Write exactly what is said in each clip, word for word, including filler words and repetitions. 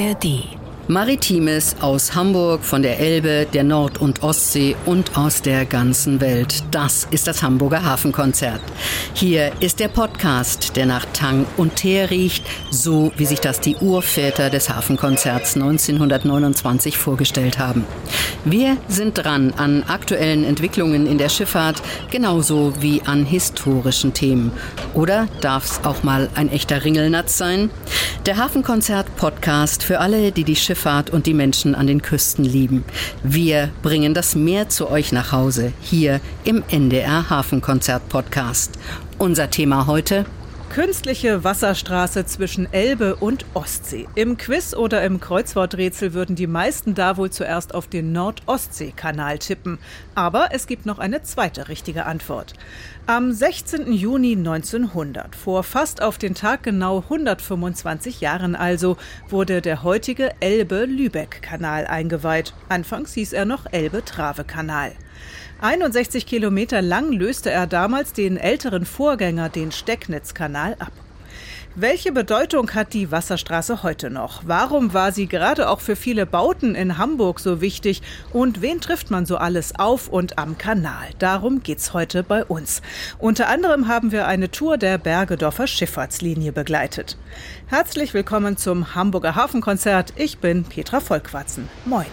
R D. Maritimes aus Hamburg, von der Elbe, der Nord- und Ostsee und aus der ganzen Welt. Das ist das Hamburger Hafenkonzert. Hier ist der Podcast, der nach Tang und Teer riecht, so wie sich das die Urväter des Hafenkonzerts neunzehnhundertneunundzwanzig vorgestellt haben. Wir sind dran an aktuellen Entwicklungen in der Schifffahrt, genauso wie an historischen Themen. Oder darf es auch mal ein echter Ringelnatz sein? Der Hafenkonzert-Podcast für alle, die die Schifffahrt und die Menschen an den Küsten lieben. Wir bringen das Meer zu euch nach Hause, hier im N D R Hafenkonzert-Podcast. Unser Thema heute: Künstliche Wasserstraße zwischen Elbe und Ostsee. Im Quiz oder im Kreuzworträtsel würden die meisten da wohl zuerst auf den Nord-Ostsee-Kanal tippen. Aber es gibt noch eine zweite richtige Antwort. Am sechzehnten Juni neunzehnhundert, vor fast auf den Tag genau hundertfünfundzwanzig Jahren also, wurde der heutige Elbe-Lübeck-Kanal eingeweiht. Anfangs hieß er noch Elbe-Trave-Kanal. einundsechzig Kilometer lang löste er damals den älteren Vorgänger, den Stecknitzkanal, ab. Welche Bedeutung hat die Wasserstraße heute noch? Warum war sie gerade auch für viele Bauten in Hamburg so wichtig? Und wen trifft man so alles auf und am Kanal? Darum geht's heute bei uns. Unter anderem haben wir eine Tour der Bergedorfer Schifffahrtslinie begleitet. Herzlich willkommen zum Hamburger Hafenkonzert. Ich bin Petra Volkwartzen. Moin.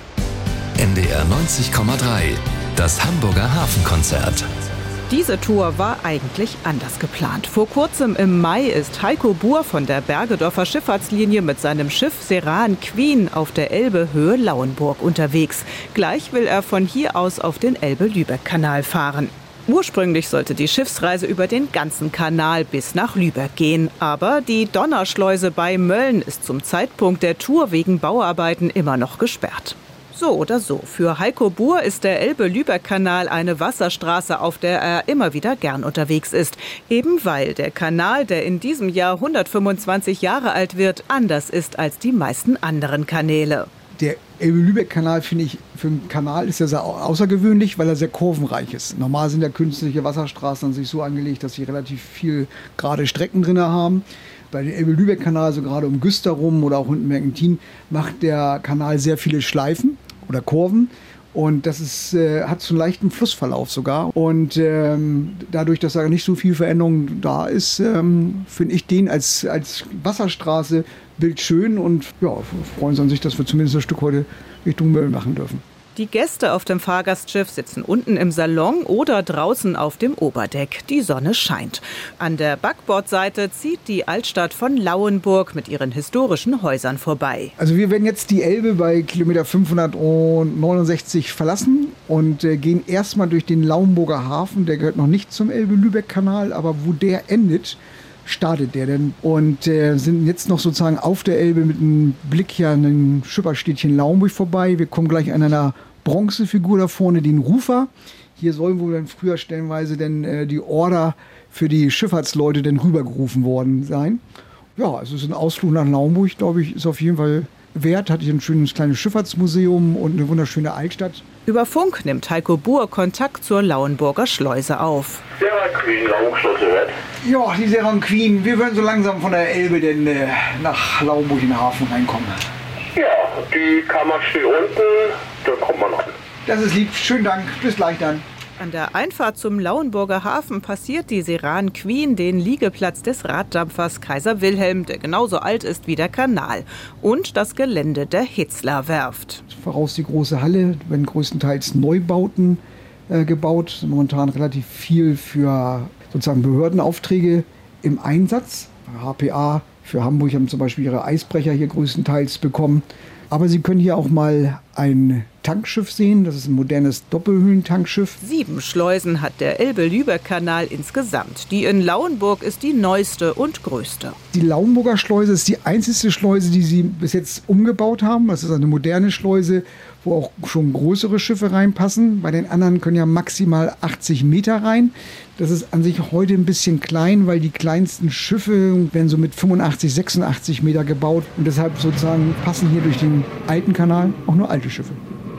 N D R neunzig Komma drei, das Hamburger Hafenkonzert. Diese Tour war eigentlich anders geplant. Vor kurzem im Mai ist Heiko Buhr von der Bergedorfer Schifffahrtslinie mit seinem Schiff Seran Queen auf der Elbe Höhe Lauenburg unterwegs. Gleich will er von hier aus auf den Elbe-Lübeck-Kanal fahren. Ursprünglich sollte die Schiffsreise über den ganzen Kanal bis nach Lübeck gehen. Aber die Donnerschleuse bei Mölln ist zum Zeitpunkt der Tour wegen Bauarbeiten immer noch gesperrt. So oder so, für Heiko Buhr ist der Elbe-Lübeck-Kanal eine Wasserstraße, auf der er immer wieder gern unterwegs ist. Eben weil der Kanal, der in diesem Jahr hundertfünfundzwanzig Jahre alt wird, anders ist als die meisten anderen Kanäle. Der Elbe-Lübeck-Kanal, finde ich, für einen Kanal ist er sehr außergewöhnlich, weil er sehr kurvenreich ist. Normal sind ja künstliche Wasserstraßen an sich so angelegt, dass sie relativ viel gerade Strecken drin haben. Bei dem Elbe-Lübeck-Kanal, also gerade um Güster rum oder auch unten Mergentin, macht der Kanal sehr viele Schleifen oder Kurven. Und das ist, äh, hat so einen leichten Flussverlauf sogar. Und ähm, dadurch, dass da nicht so viel Veränderung da ist, ähm, finde ich den als, als Wasserstraße bildschön. Und ja, freuen uns an sich, dass wir zumindest ein Stück heute Richtung Mölln machen dürfen. Die Gäste auf dem Fahrgastschiff sitzen unten im Salon oder draußen auf dem Oberdeck. Die Sonne scheint. An der Backbordseite zieht die Altstadt von Lauenburg mit ihren historischen Häusern vorbei. Also wir werden jetzt die Elbe bei Kilometer fünfhundertneunundsechzig verlassen und äh, gehen erstmal durch den Lauenburger Hafen. Der gehört noch nicht zum Elbe-Lübeck-Kanal, aber wo der endet, startet der denn. Und äh, sind jetzt noch sozusagen auf der Elbe mit einem Blick hier an den Schipperstädtchen Lauenburg vorbei. Wir kommen gleich an einer Bronzefigur da vorne, den Rufer. Hier sollen wohl dann früher stellenweise denn äh, die Order für die Schifffahrtsleute denn rübergerufen worden sein. Ja, es ist ein Ausflug nach Lauenburg, glaube ich, ist auf jeden Fall wert. Hat hier ein schönes kleines Schifffahrtsmuseum und eine wunderschöne Altstadt. Über Funk nimmt Heiko Buhr Kontakt zur Lauenburger Schleuse auf. Seran Queen, Lauenschleuse wird. Ja, die Seran Queen. Wir werden so langsam von der Elbe denn äh, nach Lauenburg in den Hafen reinkommen. Ja, die Kammer steht unten, da kommt man an. Das ist lieb. Schönen Dank. Bis gleich dann. An der Einfahrt zum Lauenburger Hafen passiert die Seran Queen den Liegeplatz des Raddampfers Kaiser Wilhelm, der genauso alt ist wie der Kanal, und das Gelände der Hitzler-Werft. Voraus die große Halle, werden größtenteils Neubauten äh, gebaut. Momentan relativ viel für sozusagen Behördenaufträge im Einsatz. H P A für Hamburg haben zum Beispiel ihre Eisbrecher hier größtenteils bekommen. Aber Sie können hier auch mal ein Tankschiff sehen. Das ist ein modernes Doppelhüllentankschiff. Sieben Schleusen hat der Elbe-Lübeck-Kanal insgesamt. Die in Lauenburg ist die neueste und größte. Die Lauenburger Schleuse ist die einzige Schleuse, die Sie bis jetzt umgebaut haben. Das ist eine moderne Schleuse, wo auch schon größere Schiffe reinpassen. Bei den anderen können ja maximal achtzig Meter rein. Das ist an sich heute ein bisschen klein, weil die kleinsten Schiffe werden so mit fünfundachtzig, sechsundachtzig Meter gebaut. Und deshalb sozusagen passen hier durch den alten Kanal auch nur alte Schiffe.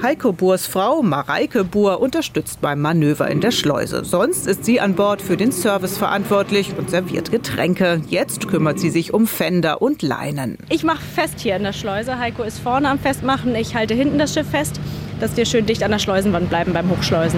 Heiko Buhrs Frau, Mareike Buhr, unterstützt beim Manöver in der Schleuse. Sonst ist sie an Bord für den Service verantwortlich und serviert Getränke. Jetzt kümmert sie sich um Fender und Leinen. Ich mache fest hier in der Schleuse. Heiko ist vorne am Festmachen. Ich halte hinten das Schiff fest, dass wir schön dicht an der Schleusenwand bleiben beim Hochschleusen.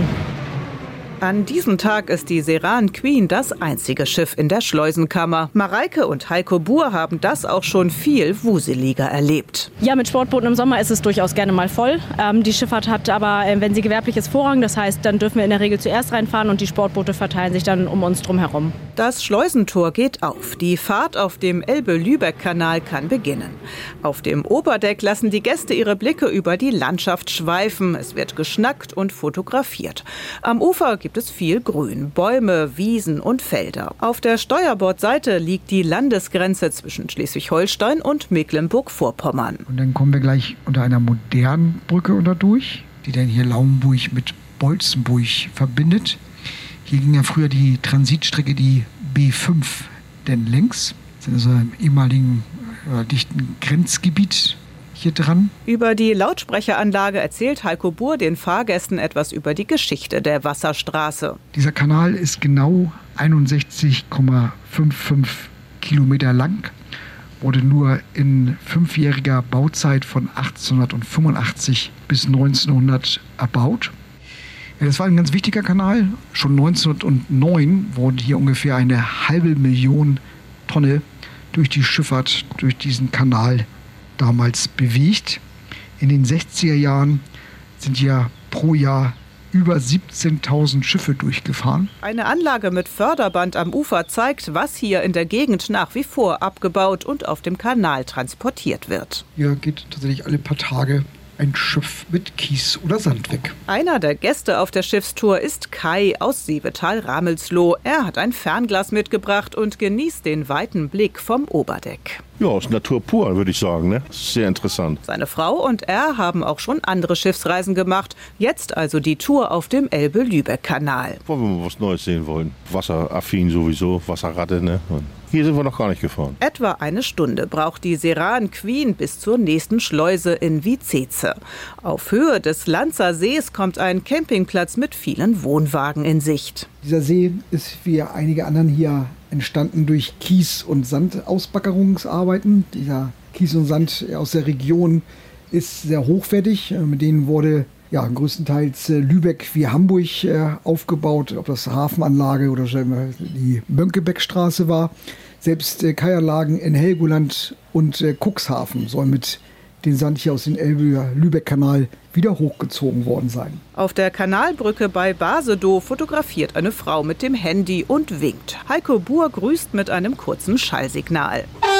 An diesem Tag ist die Seran Queen das einzige Schiff in der Schleusenkammer. Mareike und Heiko Buhr haben das auch schon viel wuseliger erlebt. Ja, mit Sportbooten im Sommer ist es durchaus gerne mal voll. Ähm, die Schifffahrt hat aber, äh, wenn sie gewerblich ist, Vorrang. Das heißt, dann dürfen wir in der Regel zuerst reinfahren und die Sportboote verteilen sich dann um uns drum herum. Das Schleusentor geht auf. Die Fahrt auf dem Elbe-Lübeck-Kanal kann beginnen. Auf dem Oberdeck lassen die Gäste ihre Blicke über die Landschaft schweifen. Es wird geschnackt und fotografiert. Am Ufer gibt es viel Grün, Bäume, Wiesen und Felder. Auf der Steuerbordseite liegt die Landesgrenze zwischen Schleswig-Holstein und Mecklenburg-Vorpommern. Und dann kommen wir gleich unter einer modernen Brücke unter durch, die dann hier Lauenburg mit Bolzenburg verbindet. Hier ging ja früher die Transitstrecke, die B fünf, denn längs. Das ist also im ehemaligen äh, dichten Grenzgebiet hier dran. Über die Lautsprecheranlage erzählt Heiko Buhr den Fahrgästen etwas über die Geschichte der Wasserstraße. Dieser Kanal ist genau einundsechzig Komma fünfundfünfzig Kilometer lang, wurde nur in fünfjähriger Bauzeit von achtzehnhundertfünfundachtzig bis neunzehnhundert erbaut. Ja, das war ein ganz wichtiger Kanal. Schon neunzehnhundertneun wurde hier ungefähr eine halbe Million Tonne durch die Schifffahrt, durch diesen Kanal damals bewegt. In den sechziger Jahren sind ja pro Jahr über siebzehntausend Schiffe durchgefahren. Eine Anlage mit Förderband am Ufer zeigt, was hier in der Gegend nach wie vor abgebaut und auf dem Kanal transportiert wird. Hier geht tatsächlich alle paar Tage ein Schiff mit Kies oder Sand weg. Einer der Gäste auf der Schiffstour ist Kai aus Sievetal-Ramelsloh. Er hat ein Fernglas mitgebracht und genießt den weiten Blick vom Oberdeck. Ja, ist Natur pur, würde ich sagen. Ne? Sehr interessant. Seine Frau und er haben auch schon andere Schiffsreisen gemacht. Jetzt also die Tour auf dem Elbe-Lübeck-Kanal. Wollen wir mal was Neues sehen wollen. Wasseraffin sowieso, Wasserratte. Ne? Hier sind wir noch gar nicht gefahren. Etwa eine Stunde braucht die Seran Queen bis zur nächsten Schleuse in Viezeze. Auf Höhe des Lanzer Sees kommt ein Campingplatz mit vielen Wohnwagen in Sicht. Dieser See ist wie einige anderen hier entstanden durch Kies- und Sandausbackerungsarbeiten. Dieser Kies und Sand aus der Region ist sehr hochwertig. Mit denen wurde ja größtenteils Lübeck wie Hamburg aufgebaut, ob das Hafenanlage oder die Mönckebergstraße war. Selbst Kaianlagen in Helgoland und Cuxhaven sollen mit den Sand hier aus dem Elbe-Lübeck-Kanal wieder hochgezogen worden sein. Auf der Kanalbrücke bei Basedow fotografiert eine Frau mit dem Handy und winkt. Heiko Buhr grüßt mit einem kurzen Schallsignal.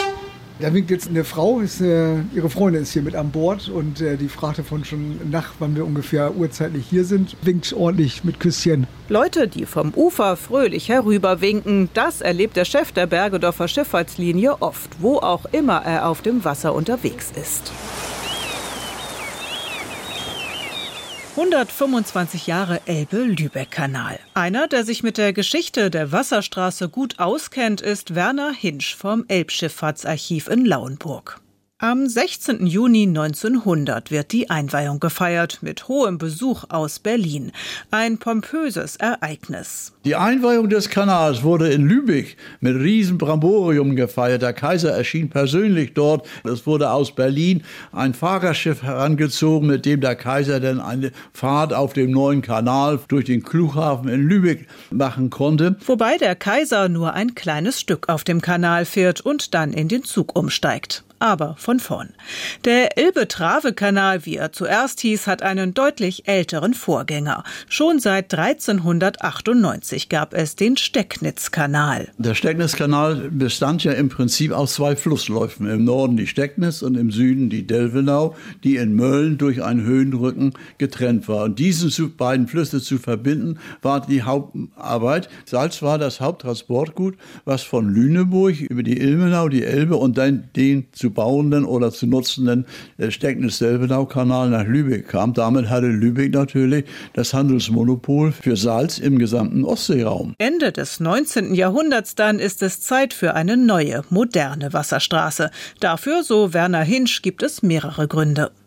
Da winkt jetzt eine Frau, ist, äh, ihre Freundin ist hier mit an Bord und äh, die fragte von schon nach, wann wir ungefähr urzeitlich hier sind. Winkt ordentlich mit Küsschen. Leute, die vom Ufer fröhlich herüberwinken, das erlebt der Chef der Bergedorfer Schifffahrtslinie oft, wo auch immer er auf dem Wasser unterwegs ist. hundertfünfundzwanzig Jahre Elbe-Lübeck-Kanal. Einer, der sich mit der Geschichte der Wasserstraße gut auskennt, ist Werner Hinsch vom Elbschifffahrtsarchiv in Lauenburg. Am sechzehnten Juni neunzehnhundert wird die Einweihung gefeiert, mit hohem Besuch aus Berlin. Ein pompöses Ereignis. Die Einweihung des Kanals wurde in Lübeck mit Riesenbramborium gefeiert. Der Kaiser erschien persönlich dort. Es wurde aus Berlin ein Fahrgastschiff herangezogen, mit dem der Kaiser dann eine Fahrt auf dem neuen Kanal durch den Flughafen in Lübeck machen konnte. Wobei der Kaiser nur ein kleines Stück auf dem Kanal fährt und dann in den Zug umsteigt. Aber von vorn. Der Elbe-Trave-Kanal, wie er zuerst hieß, hat einen deutlich älteren Vorgänger. Schon seit dreizehnhundertachtundneunzig gab es den Stecknitz-Kanal. Der Stecknitz-Kanal bestand ja im Prinzip aus zwei Flussläufen. Im Norden die Stecknitz und im Süden die Delvenau, die in Mölln durch einen Höhenrücken getrennt war. Und diese beiden Flüsse zu verbinden, war die Hauptarbeit. Salz war das Haupttransportgut, was von Lüneburg über die Ilmenau, die Elbe und dann den zu bauenden oder zu nutzenden Stecknitz-Delvenau-Kanal nach Lübeck kam. Damit hatte Lübeck natürlich das Handelsmonopol für Salz im gesamten Ostseeraum. Ende des neunzehnten Jahrhunderts dann ist es Zeit für eine neue, moderne Wasserstraße. Dafür, so Werner Hinsch, gibt es mehrere Gründe.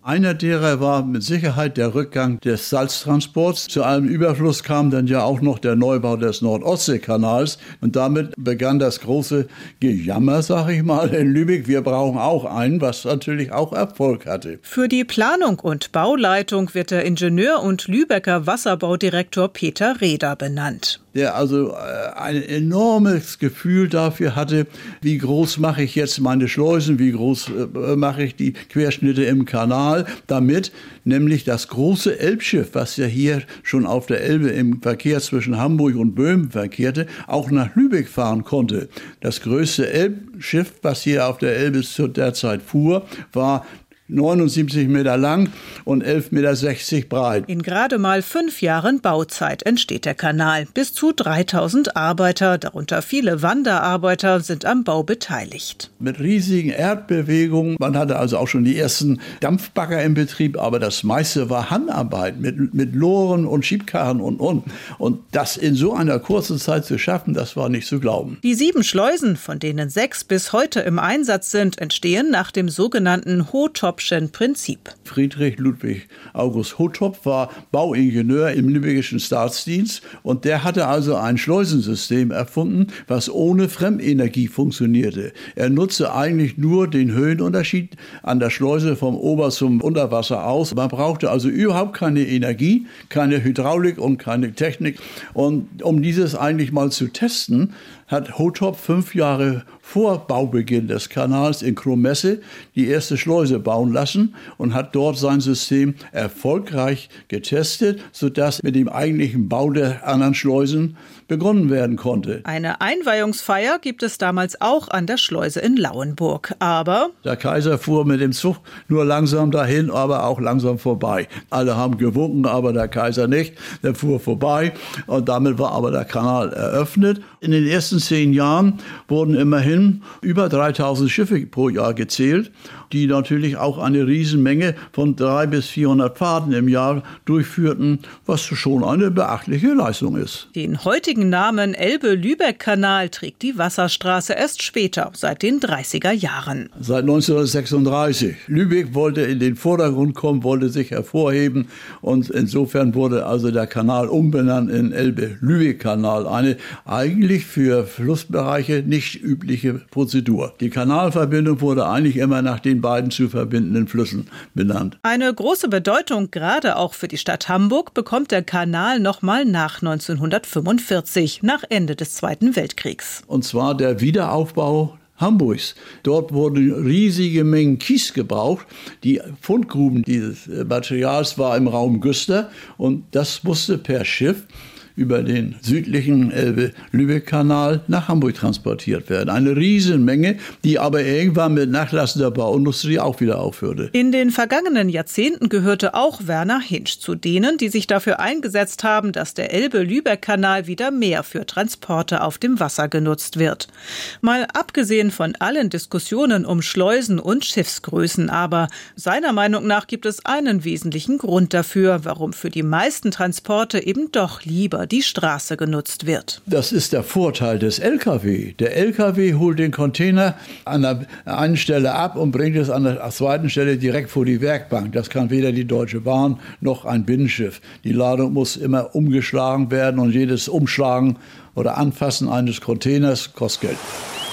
Einer derer war mit Sicherheit der Rückgang des Salztransports. Zu einem Überfluss kam dann ja auch noch der Neubau des Nord-Ostsee-Kanals. Und damit begann das große Gejammer, sag ich mal, in Lübeck. Wir brauchen auch einen, was natürlich auch Erfolg hatte. Für die Planung und Bauleitung wird der Ingenieur und Lübecker Wasserbaudirektor Peter Reder benannt. Der also ein enormes Gefühl dafür hatte, wie groß mache ich jetzt meine Schleusen, wie groß mache ich die Querschnitte im Kanal, damit nämlich das große Elbschiff, was ja hier schon auf der Elbe im Verkehr zwischen Hamburg und Böhmen verkehrte, auch nach Lübeck fahren konnte. Das größte Elbschiff, was hier auf der Elbe zu der Zeit fuhr, war neunundsiebzig Meter lang und elf Meter sechzig breit. In gerade mal fünf Jahren Bauzeit entsteht der Kanal. Bis zu dreitausend Arbeiter, darunter viele Wanderarbeiter, sind am Bau beteiligt. Mit riesigen Erdbewegungen. Man hatte also auch schon die ersten Dampfbagger im Betrieb, aber das meiste war Handarbeit mit, mit Loren und Schiebkarren und, und. Und das in so einer kurzen Zeit zu schaffen, das war nicht zu glauben. Die sieben Schleusen, von denen sechs bis heute im Einsatz sind, entstehen nach dem sogenannten Hotop Prinzip. Friedrich Ludwig August Hotop war Bauingenieur im lübeckischen Staatsdienst und der hatte also ein Schleusensystem erfunden, was ohne Fremdenergie funktionierte. Er nutzte eigentlich nur den Höhenunterschied an der Schleuse vom Ober- zum Unterwasser aus. Man brauchte also überhaupt keine Energie, keine Hydraulik und keine Technik. Und um dieses eigentlich mal zu testen, hat Hotop fünf Jahre vor Baubeginn des Kanals in Kromesse die erste Schleuse bauen lassen und hat dort sein System erfolgreich getestet, sodass mit dem eigentlichen Bau der anderen Schleusen begonnen werden konnte. Eine Einweihungsfeier gibt es damals auch an der Schleuse in Lauenburg, aber der Kaiser fuhr mit dem Zug nur langsam dahin, aber auch langsam vorbei. Alle haben gewunken, aber der Kaiser nicht. Der fuhr vorbei und damit war aber der Kanal eröffnet. In den ersten zehn Jahren wurden immerhin über dreitausend Schiffe pro Jahr gezählt, die natürlich auch eine Riesenmenge von dreihundert bis vierhundert Fahrten im Jahr durchführten, was schon eine beachtliche Leistung ist. Den heutigen Namen Elbe-Lübeck-Kanal trägt die Wasserstraße erst später, seit den dreißiger Jahren. Seit neunzehnhundertsechsunddreißig. Lübeck wollte in den Vordergrund kommen, wollte sich hervorheben und insofern wurde also der Kanal umbenannt in Elbe-Lübeck-Kanal. Eine eigentlich für Flussbereiche nicht übliche Prozedur. Die Kanalverbindung wurde eigentlich immer nach den beiden zu verbindenden Flüssen benannt. Eine große Bedeutung, gerade auch für die Stadt Hamburg, bekommt der Kanal nochmal nach neunzehnhundertfünfundvierzig, nach Ende des Zweiten Weltkriegs. Und zwar der Wiederaufbau Hamburgs. Dort wurden riesige Mengen Kies gebraucht. Die Fundgruben dieses Materials war im Raum Güster und das musste per Schiff über den südlichen Elbe-Lübeck-Kanal nach Hamburg transportiert werden. Eine Riesenmenge, die aber irgendwann mit Nachlassen der Bauindustrie auch wieder aufhörte. In den vergangenen Jahrzehnten gehörte auch Werner Hinsch zu denen, die sich dafür eingesetzt haben, dass der Elbe-Lübeck-Kanal wieder mehr für Transporte auf dem Wasser genutzt wird. Mal abgesehen von allen Diskussionen um Schleusen und Schiffsgrößen, aber seiner Meinung nach gibt es einen wesentlichen Grund dafür, warum für die meisten Transporte eben doch lieber die Straße genutzt wird. Das ist der Vorteil des L K W. Der L K W holt den Container an der einen Stelle ab und bringt es an der zweiten Stelle direkt vor die Werkbank. Das kann weder die Deutsche Bahn noch ein Binnenschiff. Die Ladung muss immer umgeschlagen werden und jedes Umschlagen oder Anfassen eines Containers kostet Geld.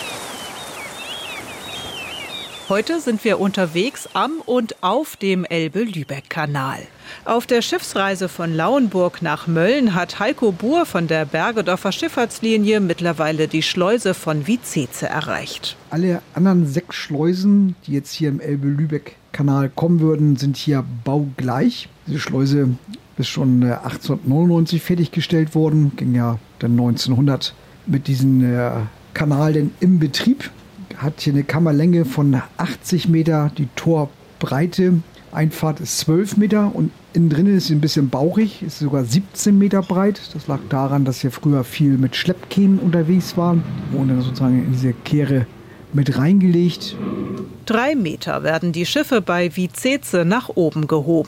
Heute sind wir unterwegs am und auf dem Elbe-Lübeck-Kanal. Auf der Schiffsreise von Lauenburg nach Mölln hat Heiko Buhr von der Bergedorfer Schifffahrtslinie mittlerweile die Schleuse von Viezeze erreicht. Alle anderen sechs Schleusen, die jetzt hier im Elbe-Lübeck-Kanal kommen würden, sind hier baugleich. Diese Schleuse ist schon achtzehnhundertneunundneunzig fertiggestellt worden, ging ja dann neunzehnhundert mit diesem äh, Kanal denn im Betrieb. Hat hier eine Kammerlänge von achtzig Meter, die Torbreite, Einfahrt ist zwölf Meter und innen drin ist sie ein bisschen bauchig, ist sogar siebzehn Meter breit. Das lag daran, dass hier früher viel mit Schleppkähnen unterwegs waren, wurden dann sozusagen in diese Kehre mit reingelegt. Drei Meter werden die Schiffe bei Viezeze nach oben gehoben.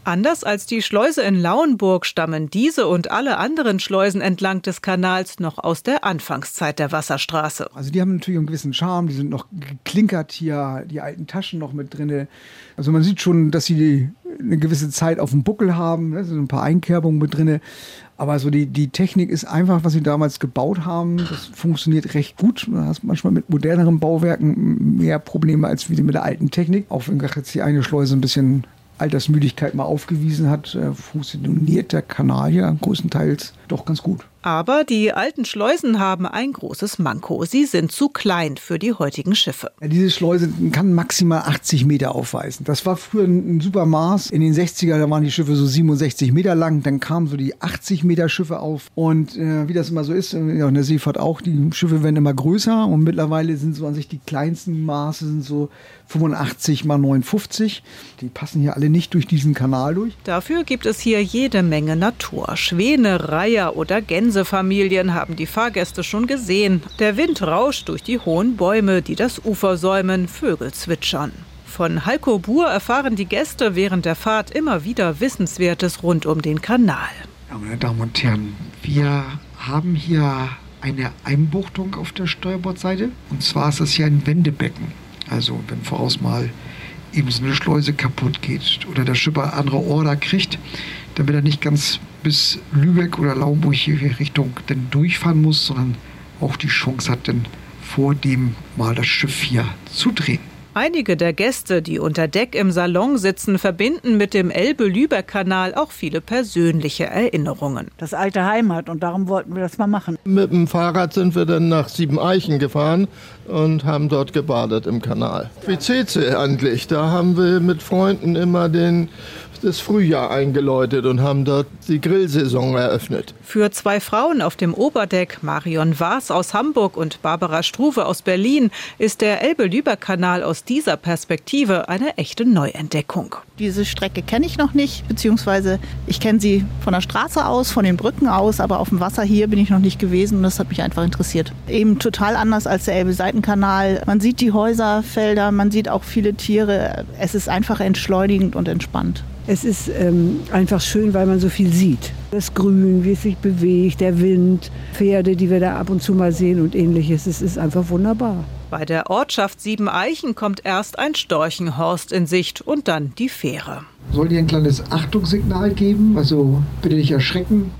Anders als die Schleuse in Lauenburg stammen diese und alle anderen Schleusen entlang des Kanals noch aus der Anfangszeit der Wasserstraße. Also die haben natürlich einen gewissen Charme, die sind noch geklinkert hier, die alten Taschen noch mit drin. Also man sieht schon, dass sie eine gewisse Zeit auf dem Buckel haben, da sind ein paar Einkerbungen mit drin. Aber so die, die Technik ist einfach, was sie damals gebaut haben, das funktioniert recht gut. Du hast manchmal mit moderneren Bauwerken mehr Probleme als wie mit der alten Technik. Auch wenn jetzt die eine Schleuse ein bisschen Altersmüdigkeit mal aufgewiesen hat, funktioniert der Kanal ja größtenteils doch ganz gut. Aber die alten Schleusen haben ein großes Manko. Sie sind zu klein für die heutigen Schiffe. Ja, diese Schleuse kann maximal achtzig Meter aufweisen. Das war früher ein super Maß. In den sechziger, da waren die Schiffe so siebenundsechzig Meter lang. Dann kamen so die achtzig Meter Schiffe auf. Und äh, wie das immer so ist, ja, in der Seefahrt auch, die Schiffe werden immer größer. Und mittlerweile sind so an sich die kleinsten Maße sind so fünfundachtzig mal neunundfünfzig. Die passen hier alle nicht durch diesen Kanal durch. Dafür gibt es hier jede Menge Natur. Schwäne, Reiher oder Gänsefamilien haben die Fahrgäste schon gesehen. Der Wind rauscht durch die hohen Bäume, die das Ufer säumen, Vögel zwitschern. Von Heiko Buhr erfahren die Gäste während der Fahrt immer wieder Wissenswertes rund um den Kanal. Ja, meine Damen und Herren, wir haben hier eine Einbuchtung auf der Steuerbordseite. Und zwar ist das hier ein Wendebecken. Also wenn voraus mal eben so eine Schleuse kaputt geht oder der Schipper andere Order kriegt, damit er nicht ganz bis Lübeck oder Lauenburg hier Richtung denn durchfahren muss, sondern auch die Chance hat, denn vor dem mal das Schiff hier zu drehen. Einige der Gäste, die unter Deck im Salon sitzen, verbinden mit dem Elbe-Lübeck-Kanal auch viele persönliche Erinnerungen. Das alte Heimat und darum wollten wir das mal machen. Mit dem Fahrrad sind wir dann nach Siebeneichen gefahren und haben dort gebadet im Kanal. Wie Cece eigentlich, da haben wir mit Freunden immer den das Frühjahr eingeläutet und haben dort die Grillsaison eröffnet. Für zwei Frauen auf dem Oberdeck, Marion Waas aus Hamburg und Barbara Struve aus Berlin, ist der Elbe-Lübeck-Kanal aus dieser Perspektive eine echte Neuentdeckung. Diese Strecke kenne ich noch nicht, beziehungsweise ich kenne sie von der Straße aus, von den Brücken aus, aber auf dem Wasser hier bin ich noch nicht gewesen und das hat mich einfach interessiert. Eben total anders als der Elbe-Seitenkanal. Man sieht die Häuserfelder, man sieht auch viele Tiere. Es ist einfach entschleunigend und entspannt. Es ist ähm, einfach schön, weil man so viel sieht. Das Grün, wie es sich bewegt, der Wind, Pferde, die wir da ab und zu mal sehen und ähnliches. Es ist einfach wunderbar. Bei der Ortschaft Siebeneichen kommt erst ein Storchenhorst in Sicht und dann die Fähre. Soll dir ein kleines Achtungssignal geben? Also bitte nicht erschrecken.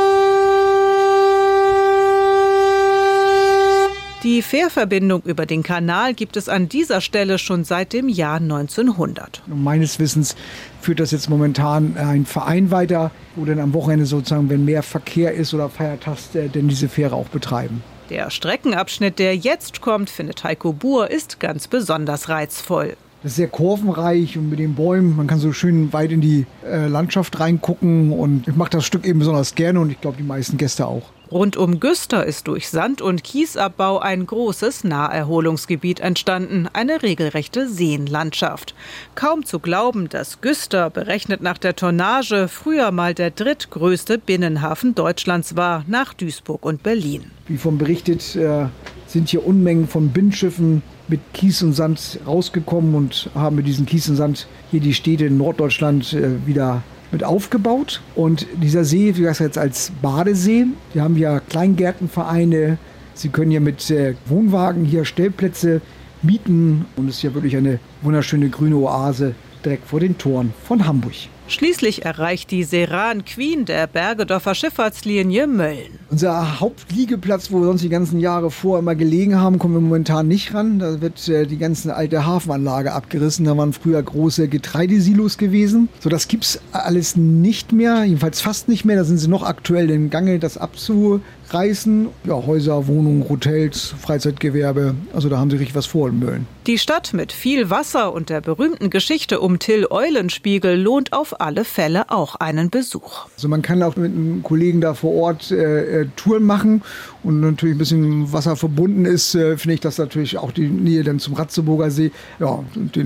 Die Fährverbindung über den Kanal gibt es an dieser Stelle schon seit dem Jahr neunzehnhundert. Meines Wissens führt das jetzt momentan ein Verein weiter, wo dann am Wochenende sozusagen, wenn mehr Verkehr ist oder feiertags, denn diese Fähre auch betreiben. Der Streckenabschnitt, der jetzt kommt, findet Heiko Buhr, ist ganz besonders reizvoll. Das ist sehr kurvenreich und mit den Bäumen, man kann so schön weit in die äh, Landschaft reingucken und ich mache das Stück eben besonders gerne und ich glaube die meisten Gäste auch. Rund um Güster ist durch Sand- und Kiesabbau ein großes Naherholungsgebiet entstanden, eine regelrechte Seenlandschaft. Kaum zu glauben, dass Güster, berechnet nach der Tonnage, früher mal der drittgrößte Binnenhafen Deutschlands war, nach Duisburg und Berlin. Wie von berichtet, äh, sind hier Unmengen von Binnenschiffen mit Kies und Sand rausgekommen und haben mit diesem Kies und Sand hier die Städte in Norddeutschland äh, wieder mit aufgebaut. Und dieser See, wie gesagt, jetzt als Badesee. Wir haben ja Kleingärtenvereine. Sie können hier mit äh, Wohnwagen hier Stellplätze mieten. Und es ist ja wirklich eine wunderschöne grüne Oase direkt vor den Toren von Hamburg. Schließlich erreicht die Seran Queen der Bergedorfer Schifffahrtslinie Mölln. Unser Hauptliegeplatz, wo wir sonst die ganzen Jahre vor immer gelegen haben, kommen wir momentan nicht ran. Da wird äh, die ganze alte Hafenanlage abgerissen. Da waren früher große Getreidesilos gewesen. So, das gibt es alles nicht mehr, jedenfalls fast nicht mehr. Da sind sie noch aktuell im Gange, das abzureißen. Ja, Häuser, Wohnungen, Hotels, Freizeitgewerbe. Also da haben sie richtig was vor in Mölln. Die Stadt mit viel Wasser und der berühmten Geschichte um Till Eulenspiegel lohnt auf alle Fälle auch einen Besuch. Also man kann auch mit einem Kollegen da vor Ort äh, Touren machen und natürlich ein bisschen Wasser verbunden ist, äh, finde ich das natürlich auch die Nähe dann zum Ratzeburger See, ja, den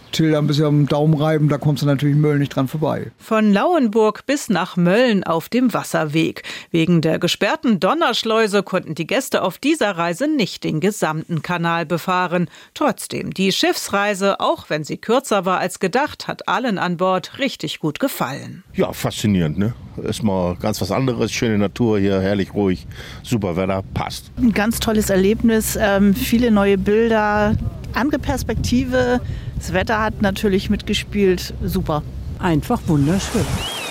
Till, ein bisschen am Daumen reiben, da kommst du natürlich in Mölln nicht dran vorbei. Von Lauenburg bis nach Mölln auf dem Wasserweg. Wegen der gesperrten Donnerschleuse konnten die Gäste auf dieser Reise nicht den gesamten Kanal befahren. Trotzdem, die Schiffsreise, auch wenn sie kürzer war als gedacht, hat allen an Bord richtig gut gefallen. Ja, faszinierend, ne? Ist mal ganz was anderes, schöne Natur hier, herrlich ruhig, super Wetter, passt. Ein ganz tolles Erlebnis, ähm, viele neue Bilder, andere Perspektive. Das Wetter hat natürlich mitgespielt, super. Einfach wunderschön.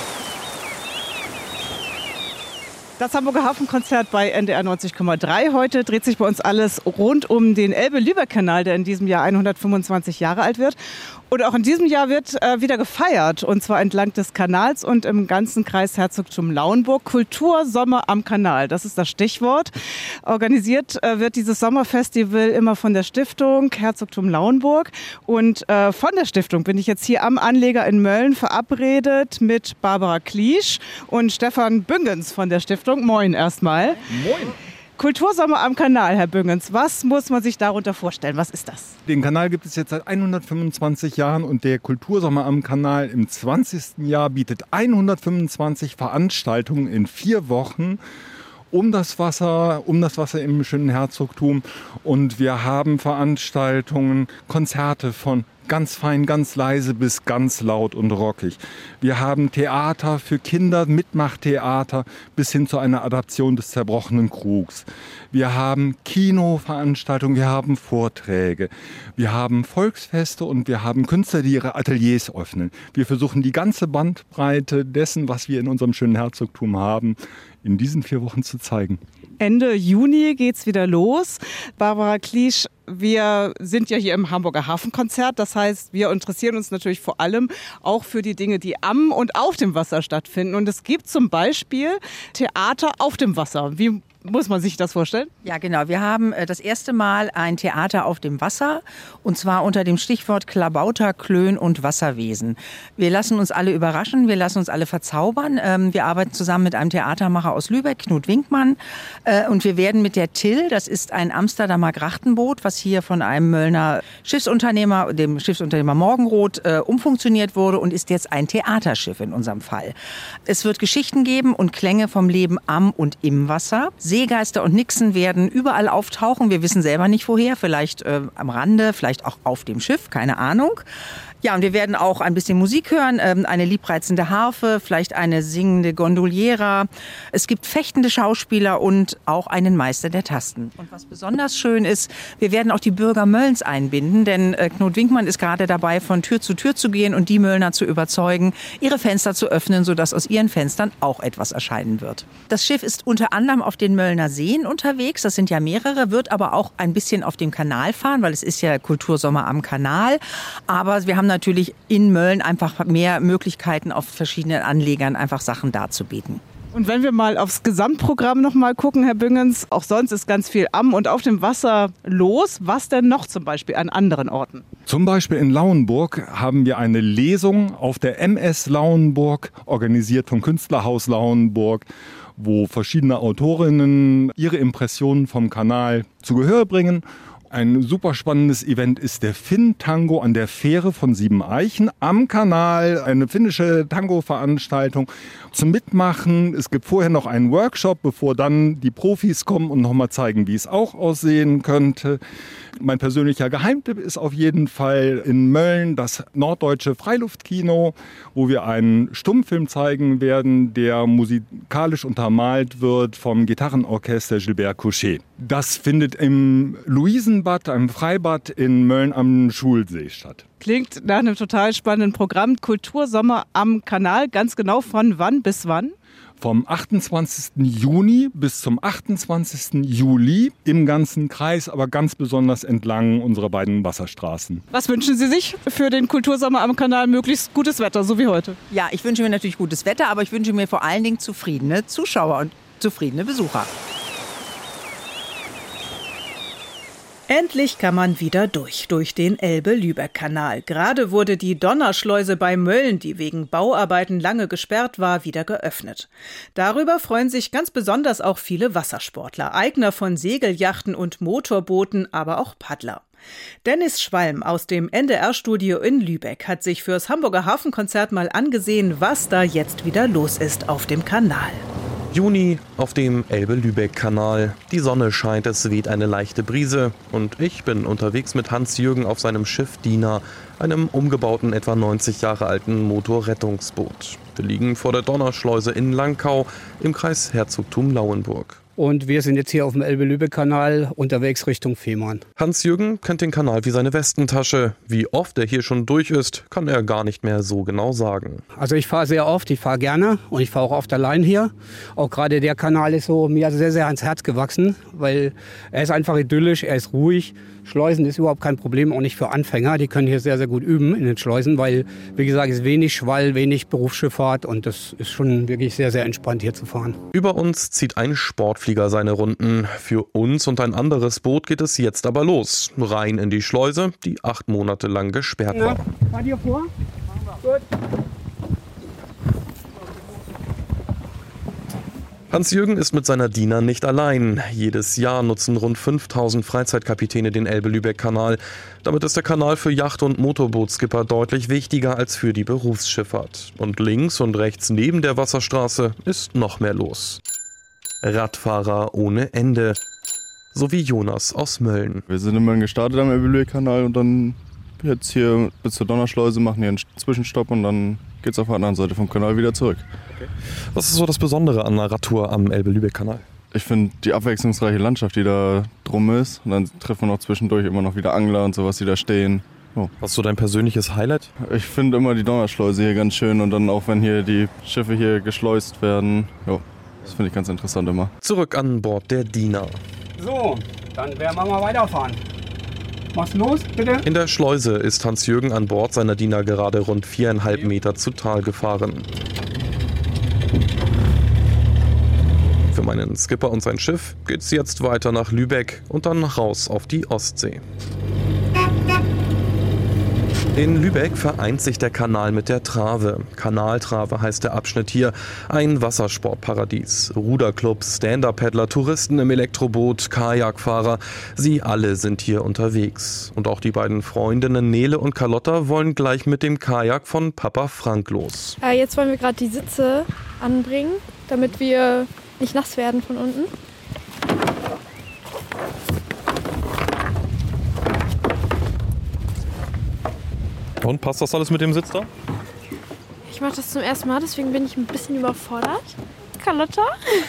Das Hamburger Hafenkonzert bei N D R neunzig Komma drei. Heute dreht sich bei uns alles rund um den Elbe-Lübeck-Kanal, der in diesem Jahr hundertfünfundzwanzig Jahre alt wird. Und auch in diesem Jahr wird äh, wieder gefeiert, und zwar entlang des Kanals und im ganzen Kreis Herzogtum Lauenburg. Kultursommer am Kanal, das ist das Stichwort. Organisiert äh, wird dieses Sommerfestival immer von der Stiftung Herzogtum Lauenburg. Und äh, von der Stiftung bin ich jetzt hier am Anleger in Mölln verabredet mit Barbara Kliesch und Stefan Büngens von der Stiftung. Moin erstmal. Moin. Kultursommer am Kanal, Herr Büngens. Was muss man sich darunter vorstellen? Was ist das? Den Kanal gibt es jetzt seit hundertfünfundzwanzig Jahren und der Kultursommer am Kanal im zwanzigsten Jahr bietet hundertfünfundzwanzig Veranstaltungen in vier Wochen um das Wasser, um das Wasser im schönen Herzogtum. Und wir haben Veranstaltungen, Konzerte von ganz fein, ganz leise bis ganz laut und rockig. Wir haben Theater für Kinder, Mitmachtheater bis hin zu einer Adaption des Zerbrochenen Krugs. Wir haben Kinoveranstaltungen, wir haben Vorträge, wir haben Volksfeste und wir haben Künstler, die ihre Ateliers öffnen. Wir versuchen die ganze Bandbreite dessen, was wir in unserem schönen Herzogtum haben, in diesen vier Wochen zu zeigen. Ende Juni geht's wieder los. Barbara Kliesch, wir sind ja hier im Hamburger Hafenkonzert. Das heißt, wir interessieren uns natürlich vor allem auch für die Dinge, die am und auf dem Wasser stattfinden. Und es gibt zum Beispiel Theater auf dem Wasser. Wie muss man sich das vorstellen? Ja, genau. Wir haben äh, das erste Mal ein Theater auf dem Wasser, und zwar unter dem Stichwort Klabauter, Klön und Wasserwesen. Wir lassen uns alle überraschen, wir lassen uns alle verzaubern. Ähm, wir arbeiten zusammen mit einem Theatermacher aus Lübeck, Knut Winkmann, äh, und wir werden mit der Till, das ist ein Amsterdamer Grachtenboot, was hier von einem Möllner Schiffsunternehmer, dem Schiffsunternehmer Morgenroth, äh, umfunktioniert wurde und ist jetzt ein Theaterschiff in unserem Fall. Es wird Geschichten geben und Klänge vom Leben am und im Wasser. Seegeister und Nixen werden überall auftauchen. Wir wissen selber nicht woher, vielleicht äh, am Rande, vielleicht auch auf dem Schiff, keine Ahnung. Ja, und wir werden auch ein bisschen Musik hören, ähm, eine liebreizende Harfe, vielleicht eine singende Gondoliera. Es gibt fechtende Schauspieler und auch einen Meister der Tasten. Und was besonders schön ist, wir werden auch die Bürger Möllns einbinden, denn äh, Knut Winkmann ist gerade dabei, von Tür zu Tür zu gehen und die Möllner zu überzeugen, ihre Fenster zu öffnen, sodass aus ihren Fenstern auch etwas erscheinen wird. Das Schiff ist unter anderem auf den Möllner Seen unterwegs, das sind ja mehrere, wird aber auch ein bisschen auf dem Kanal fahren, weil es ist ja Kultursommer am Kanal. Aber wir haben natürlich in Mölln einfach mehr Möglichkeiten, auf verschiedenen Anlegern einfach Sachen darzubieten. Und wenn wir mal aufs Gesamtprogramm noch mal gucken, Herr Büngens, auch sonst ist ganz viel am und auf dem Wasser los. Was denn noch zum Beispiel an anderen Orten? Zum Beispiel in Lauenburg haben wir eine Lesung auf der M S Lauenburg, organisiert vom Künstlerhaus Lauenburg, wo verschiedene Autorinnen ihre Impressionen vom Kanal zu Gehör bringen. Ein super spannendes Event ist der Finn-Tango an der Fähre von Siebeneichen am Kanal. Eine finnische Tango-Veranstaltung zum Mitmachen. Es gibt vorher noch einen Workshop, bevor dann die Profis kommen und nochmal zeigen, wie es auch aussehen könnte. Mein persönlicher Geheimtipp ist auf jeden Fall in Mölln das Norddeutsche Freiluftkino, wo wir einen Stummfilm zeigen werden, der musikalisch untermalt wird vom Gitarrenorchester Gilbert Couchet. Das findet im Luisenbad, einem Freibad in Mölln am Schulsee statt. Klingt nach einem total spannenden Programm. Kultursommer am Kanal. Ganz genau von wann bis wann? Vom achtundzwanzigsten Juni bis zum achtundzwanzigsten Juli im ganzen Kreis, aber ganz besonders entlang unserer beiden Wasserstraßen. Was wünschen Sie sich für den Kultursommer am Kanal? Möglichst gutes Wetter, so wie heute. Ja, ich wünsche mir natürlich gutes Wetter, aber ich wünsche mir vor allen Dingen zufriedene Zuschauer und zufriedene Besucher. Endlich kann man wieder durch, durch den Elbe-Lübeck-Kanal. Gerade wurde die Donnerschleuse bei Mölln, die wegen Bauarbeiten lange gesperrt war, wieder geöffnet. Darüber freuen sich ganz besonders auch viele Wassersportler, Eigner von Segelyachten und Motorbooten, aber auch Paddler. Dennis Schwalm aus dem N D R-Studio in Lübeck hat sich fürs Hamburger Hafenkonzert mal angesehen, was da jetzt wieder los ist auf dem Kanal. Juni auf dem Elbe-Lübeck-Kanal. Die Sonne scheint, es weht eine leichte Brise. Und ich bin unterwegs mit Hans-Jürgen auf seinem Schiff Diener, einem umgebauten, etwa neunzig Jahre alten Motorrettungsboot. Wir liegen vor der Donnerschleuse in Langkau im Kreis Herzogtum Lauenburg. Und wir sind jetzt hier auf dem Elbe-Lübeck-Kanal unterwegs Richtung Fehmarn. Hans-Jürgen kennt den Kanal wie seine Westentasche. Wie oft er hier schon durch ist, kann er gar nicht mehr so genau sagen. Also ich fahre sehr oft, ich fahre gerne und ich fahre auch oft allein hier. Auch gerade der Kanal ist so mir sehr, sehr ans Herz gewachsen, weil er ist einfach idyllisch, er ist ruhig. Schleusen ist überhaupt kein Problem, auch nicht für Anfänger. Die können hier sehr, sehr gut üben in den Schleusen, weil, wie gesagt, es ist wenig Schwall, wenig Berufsschifffahrt und das ist schon wirklich sehr, sehr entspannt hier zu fahren. Über uns zieht ein Sportflieger seine Runden. Für uns und ein anderes Boot geht es jetzt aber los. Rein in die Schleuse, die acht Monate lang gesperrt war. Fahr dir vor. Gut. Hans-Jürgen ist mit seiner Diener nicht allein. Jedes Jahr nutzen rund fünftausend Freizeitkapitäne den Elbe-Lübeck-Kanal. Damit ist der Kanal für Yacht- und Motorbootskipper deutlich wichtiger als für die Berufsschifffahrt. Und links und rechts neben der Wasserstraße ist noch mehr los. Radfahrer ohne Ende. So wie Jonas aus Mölln. Wir sind immer gestartet am Elbe-Lübeck-Kanal und dann jetzt hier bis zur Donnerschleuse, machen hier einen Zwischenstopp und dann geht's auf der anderen Seite vom Kanal wieder zurück. Okay. Was ist so das Besondere an einer Radtour am Elbe-Lübeck-Kanal? Ich finde die abwechslungsreiche Landschaft, die da drum ist. Und dann trifft man auch zwischendurch immer noch wieder Angler und sowas, die da stehen. Oh. Was ist so dein persönliches Highlight? Ich finde immer die Donnerschleuse hier ganz schön und dann auch, wenn hier die Schiffe hier geschleust werden. Jo, das finde ich ganz interessant immer. Zurück an Bord der Diener. So, dann werden wir mal weiterfahren. Mach's los, bitte. In der Schleuse ist Hans-Jürgen an Bord seiner Diener gerade rund viereinhalb Meter zu Tal gefahren. Für meinen Skipper und sein Schiff geht's jetzt weiter nach Lübeck und dann raus auf die Ostsee. In Lübeck vereint sich der Kanal mit der Trave. Kanaltrave heißt der Abschnitt hier. Ein Wassersportparadies. Ruderclubs, Stand-Up-Paddler, Touristen im Elektroboot, Kajakfahrer. Sie alle sind hier unterwegs. Und auch die beiden Freundinnen Nele und Carlotta wollen gleich mit dem Kajak von Papa Frank los. Äh, jetzt wollen wir gerade die Sitze anbringen, damit wir nicht nass werden von unten. Und passt das alles mit dem Sitz da? Ich mache das zum ersten Mal, deswegen bin ich ein bisschen überfordert. Carlotta?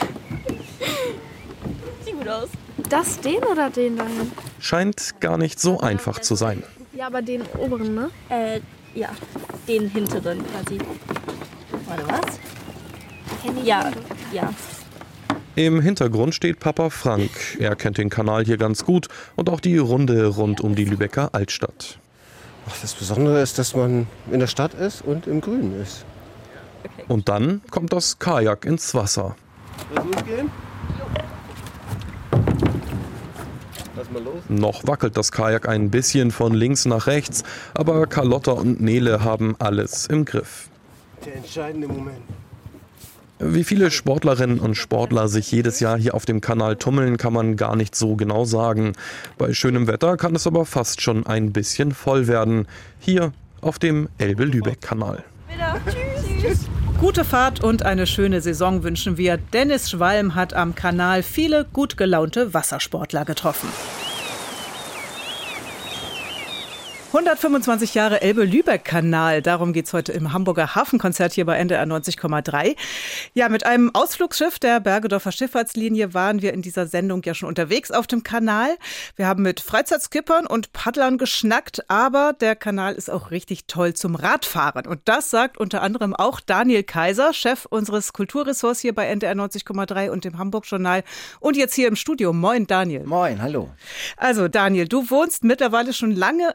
Sieht gut aus. Das, den oder den da hin? Scheint gar nicht so einfach zu sein. Ja, aber den oberen, ne? Äh, ja, den hinteren quasi. Warte, was? Ja, ja. Im Hintergrund steht Papa Frank. Er kennt den Kanal hier ganz gut und auch die Runde rund um die Lübecker Altstadt. Das Besondere ist, dass man in der Stadt ist und im Grünen ist. Und dann kommt das Kajak ins Wasser. Lass losgehen? Lass mal los. Noch wackelt das Kajak ein bisschen von links nach rechts, aber Carlotta und Nele haben alles im Griff. Der entscheidende Moment. Wie viele Sportlerinnen und Sportler sich jedes Jahr hier auf dem Kanal tummeln, kann man gar nicht so genau sagen. Bei schönem Wetter kann es aber fast schon ein bisschen voll werden. Hier auf dem Elbe-Lübeck-Kanal. Tschüss. Gute Fahrt und eine schöne Saison wünschen wir. Dennis Schwalm hat am Kanal viele gut gelaunte Wassersportler getroffen. hundertfünfundzwanzig Jahre Elbe-Lübeck-Kanal. Darum geht's heute im Hamburger Hafenkonzert hier bei N D R neunzig Komma drei. Ja, mit einem Ausflugsschiff der Bergedorfer Schifffahrtslinie waren wir in dieser Sendung ja schon unterwegs auf dem Kanal. Wir haben mit Freizeitskippern und Paddlern geschnackt, aber der Kanal ist auch richtig toll zum Radfahren. Und das sagt unter anderem auch Daniel Kaiser, Chef unseres Kulturressorts hier bei N D R neunzig Komma drei und dem Hamburg-Journal. Und jetzt hier im Studio. Moin, Daniel. Moin, hallo. Also, Daniel, du wohnst mittlerweile schon lange in Hamburg.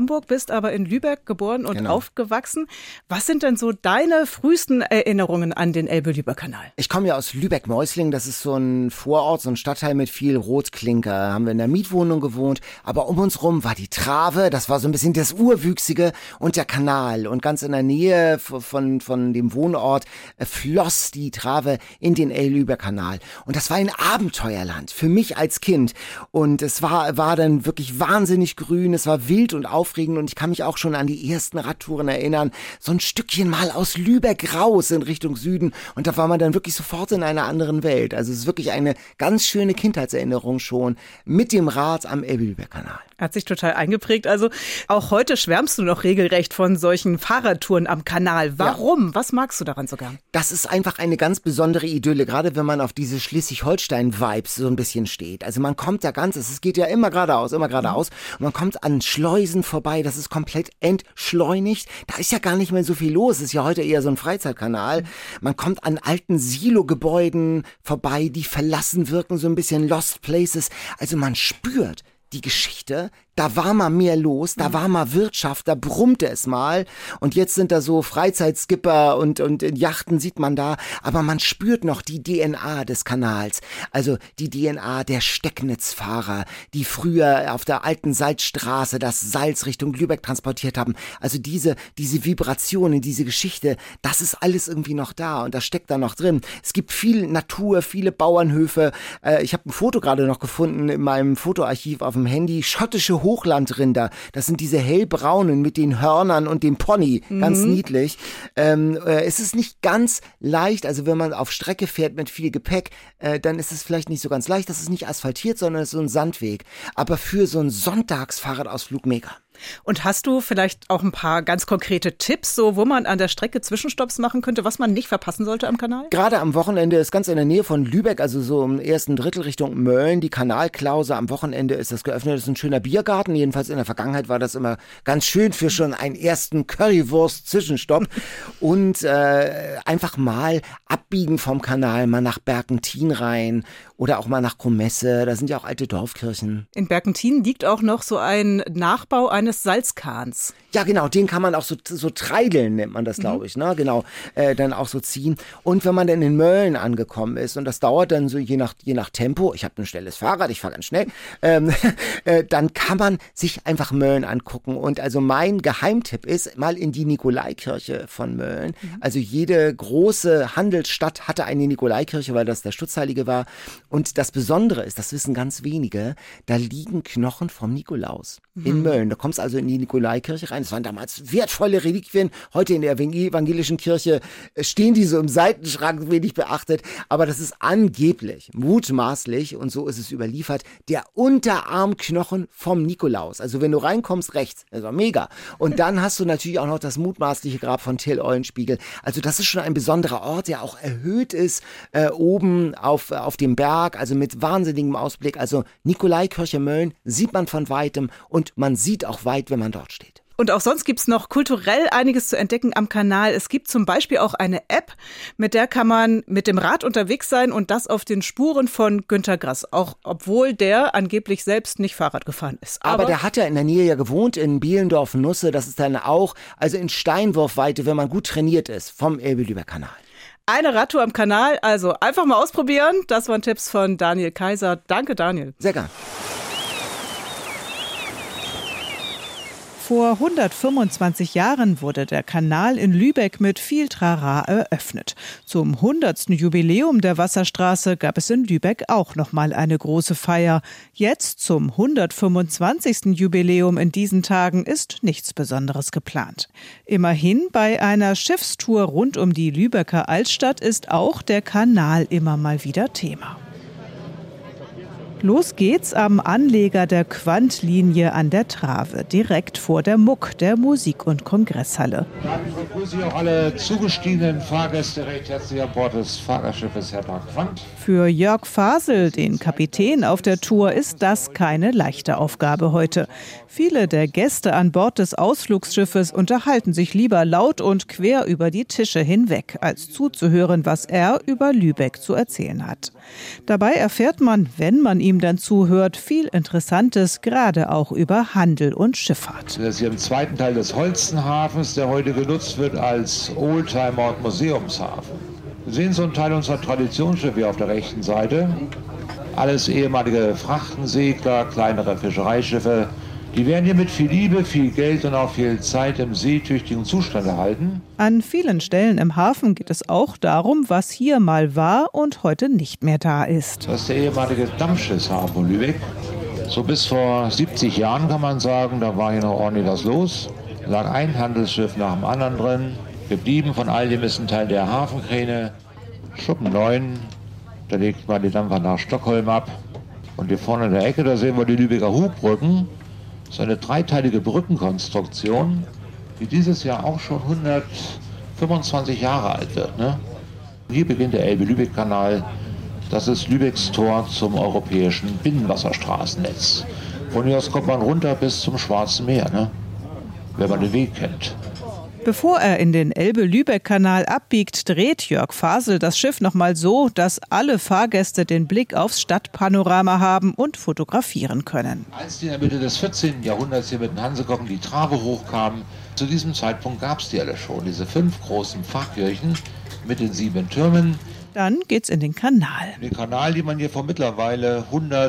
Hamburg, bist aber in Lübeck geboren und Genau. aufgewachsen. Was sind denn so deine frühesten Erinnerungen an den Elbe-Lübeck-Kanal? Ich komme ja aus Lübeck-Mäusling, das ist so ein Vorort, so ein Stadtteil mit viel Rotklinker. Da haben wir in der Mietwohnung gewohnt, aber um uns rum war die Trave, das war so ein bisschen das Urwüchsige und der Kanal. Und ganz in der Nähe von, von dem Wohnort äh, floss die Trave in den Elbe-Lübeck-Kanal. Und das war ein Abenteuerland für mich als Kind. Und es war, war dann wirklich wahnsinnig grün, es war wild und aufregend und ich kann mich auch schon an die ersten Radtouren erinnern. So ein Stückchen mal aus Lübeck raus in Richtung Süden und da war man dann wirklich sofort in einer anderen Welt. Also es ist wirklich eine ganz schöne Kindheitserinnerung schon mit dem Rad am Elbe-Lübeck-Kanal. Hat sich total eingeprägt. Also auch heute schwärmst du noch regelrecht von solchen Fahrradtouren am Kanal. Warum? Ja. Was magst du daran so gern? Das ist einfach eine ganz besondere Idylle, gerade wenn man auf diese Schleswig-Holstein-Vibes so ein bisschen steht. Also man kommt da ganz, es geht ja immer geradeaus, immer geradeaus. Und man kommt an Schleusen vorbei, das ist komplett entschleunigt. Da ist ja gar nicht mehr so viel los, es ist ja heute eher so ein Freizeitkanal. Man kommt an alten Silo-Gebäuden vorbei, die verlassen wirken, so ein bisschen Lost Places. Also man spürt die Geschichte, da war mal mehr los, da war mal Wirtschaft, da brummte es mal und jetzt sind da so Freizeitskipper und, und Yachten sieht man da, aber man spürt noch die D N A des Kanals, also die D N A der Stecknitzfahrer, die früher auf der alten Salzstraße das Salz Richtung Lübeck transportiert haben, also diese, diese Vibrationen, diese Geschichte, das ist alles irgendwie noch da und das steckt da noch drin. Es gibt viel Natur, viele Bauernhöfe, äh, ich habe ein Foto gerade noch gefunden in meinem Fotoarchiv auf dem Handy, schottische Hochlandrinder, das sind diese hellbraunen mit den Hörnern und dem Pony, ganz mhm. niedlich. Ähm, äh, es ist nicht ganz leicht, also wenn man auf Strecke fährt mit viel Gepäck, äh, dann ist es vielleicht nicht so ganz leicht, das ist nicht asphaltiert, sondern es ist so ein Sandweg. Aber für so einen Sonntagsfahrradausflug mega. Und hast du vielleicht auch ein paar ganz konkrete Tipps, so wo man an der Strecke Zwischenstopps machen könnte, was man nicht verpassen sollte am Kanal? Gerade am Wochenende ist ganz in der Nähe von Lübeck, also so im ersten Drittel Richtung Mölln, die Kanalklause. Am Wochenende ist das geöffnet, das ist ein schöner Biergarten. Jedenfalls in der Vergangenheit war das immer ganz schön für schon einen ersten Currywurst-Zwischenstopp. Und äh, einfach mal abbiegen vom Kanal, mal nach Berkentin rein oder auch mal nach Kromesse. Da sind ja auch alte Dorfkirchen. In Berkentin liegt auch noch so ein Nachbau eines Salzkahns. Ja, genau, den kann man auch so, so treideln, nennt man das, glaube ich, ne? Genau, äh, dann auch so ziehen. Und wenn man dann in Mölln angekommen ist, und das dauert dann so je nach, je nach Tempo, ich habe ein schnelles Fahrrad, ich fahre ganz schnell, ähm, äh, dann kann man sich einfach Mölln angucken. Und also mein Geheimtipp ist, mal in die Nikolaikirche von Mölln. Mhm. Also jede große Handelsstadt hatte eine Nikolaikirche, weil das der Schutzheilige war. Und das Besondere ist, das wissen ganz wenige, da liegen Knochen vom Nikolaus mhm. in Mölln. Da kommst also in die Nikolaikirche rein. Das waren damals wertvolle Reliquien. Heute in der evangelischen Kirche stehen die so im Seitenschrank, wenig beachtet. Aber das ist angeblich, mutmaßlich, und so ist es überliefert, der Unterarmknochen vom Nikolaus. Also wenn du reinkommst, rechts. Das war mega. Und dann hast du natürlich auch noch das mutmaßliche Grab von Till Eulenspiegel. Also das ist schon ein besonderer Ort, der auch erhöht ist, äh, oben auf, auf dem Berg, also mit wahnsinnigem Ausblick. Also Nikolaikirche Mölln sieht man von Weitem und man sieht auch weit, wenn man dort steht. Und auch sonst gibt's noch kulturell einiges zu entdecken am Kanal. Es gibt zum Beispiel auch eine App, mit der kann man mit dem Rad unterwegs sein und das auf den Spuren von Günter Grass. Auch obwohl der angeblich selbst nicht Fahrrad gefahren ist. Aber, Aber der hat ja in der Nähe ja gewohnt, in Bielendorf-Nusse. Das ist dann auch, also in Steinwurfweite, wenn man gut trainiert ist, vom Elbe-Lübeck-Kanal. Eine Radtour am Kanal, also einfach mal ausprobieren. Das waren Tipps von Daniel Kaiser. Danke, Daniel. Sehr gern. Vor hundertfünfundzwanzig Jahren wurde der Kanal in Lübeck mit viel Trara eröffnet. Zum hundertsten Jubiläum der Wasserstraße gab es in Lübeck auch nochmal eine große Feier. Jetzt zum hundertfünfundzwanzigsten Jubiläum in diesen Tagen ist nichts Besonderes geplant. Immerhin bei einer Schiffstour rund um die Lübecker Altstadt ist auch der Kanal immer mal wieder Thema. Los geht's am Anleger der Quant-Linie an der Trave, direkt vor der Muck, der Musik- und Kongresshalle. Dann begrüße ich auch alle zugestiegenen Fahrgäste recht herzlich an Bord des Fahrgastschiffes Hertha Quant. Für Jörg Fasel, den Kapitän auf der Tour, ist das keine leichte Aufgabe heute. Viele der Gäste an Bord des Ausflugsschiffes unterhalten sich lieber laut und quer über die Tische hinweg, als zuzuhören, was er über Lübeck zu erzählen hat. Dabei erfährt man, wenn man ihn ihm dann zuhört, viel Interessantes, gerade auch über Handel und Schifffahrt. Das ist hier im zweiten Teil des Holstenhafens, der heute genutzt wird als Oldtimer- und Museumshafen. Wir sehen so einen Teil unserer Traditionsschiffe hier auf der rechten Seite. Alles ehemalige Frachtensegler, kleinere Fischereischiffe. Die werden hier mit viel Liebe, viel Geld und auch viel Zeit im seetüchtigen Zustand erhalten. An vielen Stellen im Hafen geht es auch darum, was hier mal war und heute nicht mehr da ist. Das ist der ehemalige Dampfschiffshafen von Lübeck. So bis vor siebzig Jahren kann man sagen, da war hier noch ordentlich was los. Da lag ein Handelsschiff nach dem anderen drin. Geblieben von all dem ist ein Teil der Hafenkräne. Schuppen neun, da legt man die Dampfer nach Stockholm ab. Und hier vorne in der Ecke, da sehen wir die Lübecker Hubbrücken. Das ist eine dreiteilige Brückenkonstruktion, die dieses Jahr auch schon hundertfünfundzwanzig Jahre alt wird. Ne? Hier beginnt der Elbe-Lübeck-Kanal. Das ist Lübecks Tor zum europäischen Binnenwasserstraßennetz. Von hier aus kommt man runter bis zum Schwarzen Meer, ne? Wenn man den Weg kennt. Bevor er in den Elbe-Lübeck-Kanal abbiegt, dreht Jörg Fasel das Schiff nochmal so, dass alle Fahrgäste den Blick aufs Stadtpanorama haben und fotografieren können. Als die in der Mitte des vierzehnten Jahrhunderts hier mit den Hansekocken die Trave hochkamen, zu diesem Zeitpunkt gab es die alle schon, diese fünf großen Pfarrkirchen mit den sieben Türmen. Dann geht's in den Kanal. Den Kanal, den man hier vor mittlerweile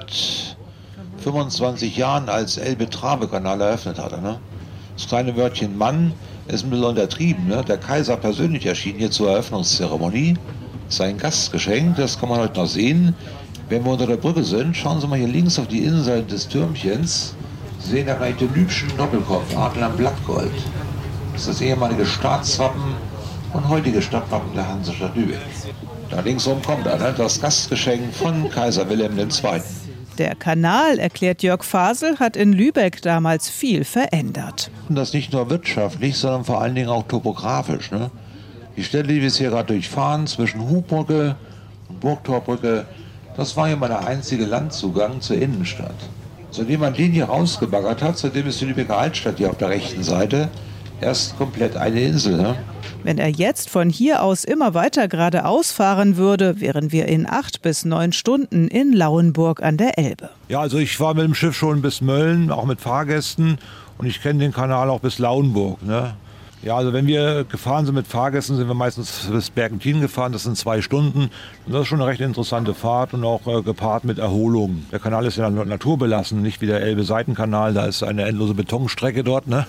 hundertfünfundzwanzig Jahren als Elbe-Trave-Kanal eröffnet hatte. Ne? Das kleine Wörtchen Mann ist ein bisschen untertrieben. Ne? Der Kaiser persönlich erschien hier zur Eröffnungszeremonie. Sein Gastgeschenk, das kann man heute noch sehen. Wenn wir unter der Brücke sind, schauen Sie mal hier links auf die Innenseite des Türmchens. Sie sehen da gleich den Lübschen Doppelkopf, Adler am Blattgold. Das ist das ehemalige Staatswappen und heutige Stadtwappen der Hansestadt Lübeck. Da linksrum kommt er, ne? Das Gastgeschenk von Kaiser Wilhelm der Zweite. Der Kanal, erklärt Jörg Fasel, hat in Lübeck damals viel verändert. Und das nicht nur wirtschaftlich, sondern vor allen Dingen auch topografisch. Ne? Die Stelle, die wir jetzt hier gerade durchfahren, zwischen Hubbrücke und Burgtorbrücke, das war hier mal der einzige Landzugang zur Innenstadt. Seitdem man den hier rausgebaggert hat, seitdem ist die Lübecker Altstadt hier auf der rechten Seite erst komplett eine Insel. Ne? Wenn er jetzt von hier aus immer weiter geradeaus fahren würde, wären wir in acht bis neun Stunden in Lauenburg an der Elbe. Ja, also ich war mit dem Schiff schon bis Mölln, auch mit Fahrgästen, und ich kenne den Kanal auch bis Lauenburg. Ne? Ja, also wenn wir gefahren sind mit Fahrgästen, sind wir meistens bis Bergentin gefahren, das sind zwei Stunden. Und das ist schon eine recht interessante Fahrt und auch äh, gepaart mit Erholung. Der Kanal ist ja naturbelassen, nicht wie der Elbe-Seitenkanal, da ist eine endlose Betonstrecke dort. Ne?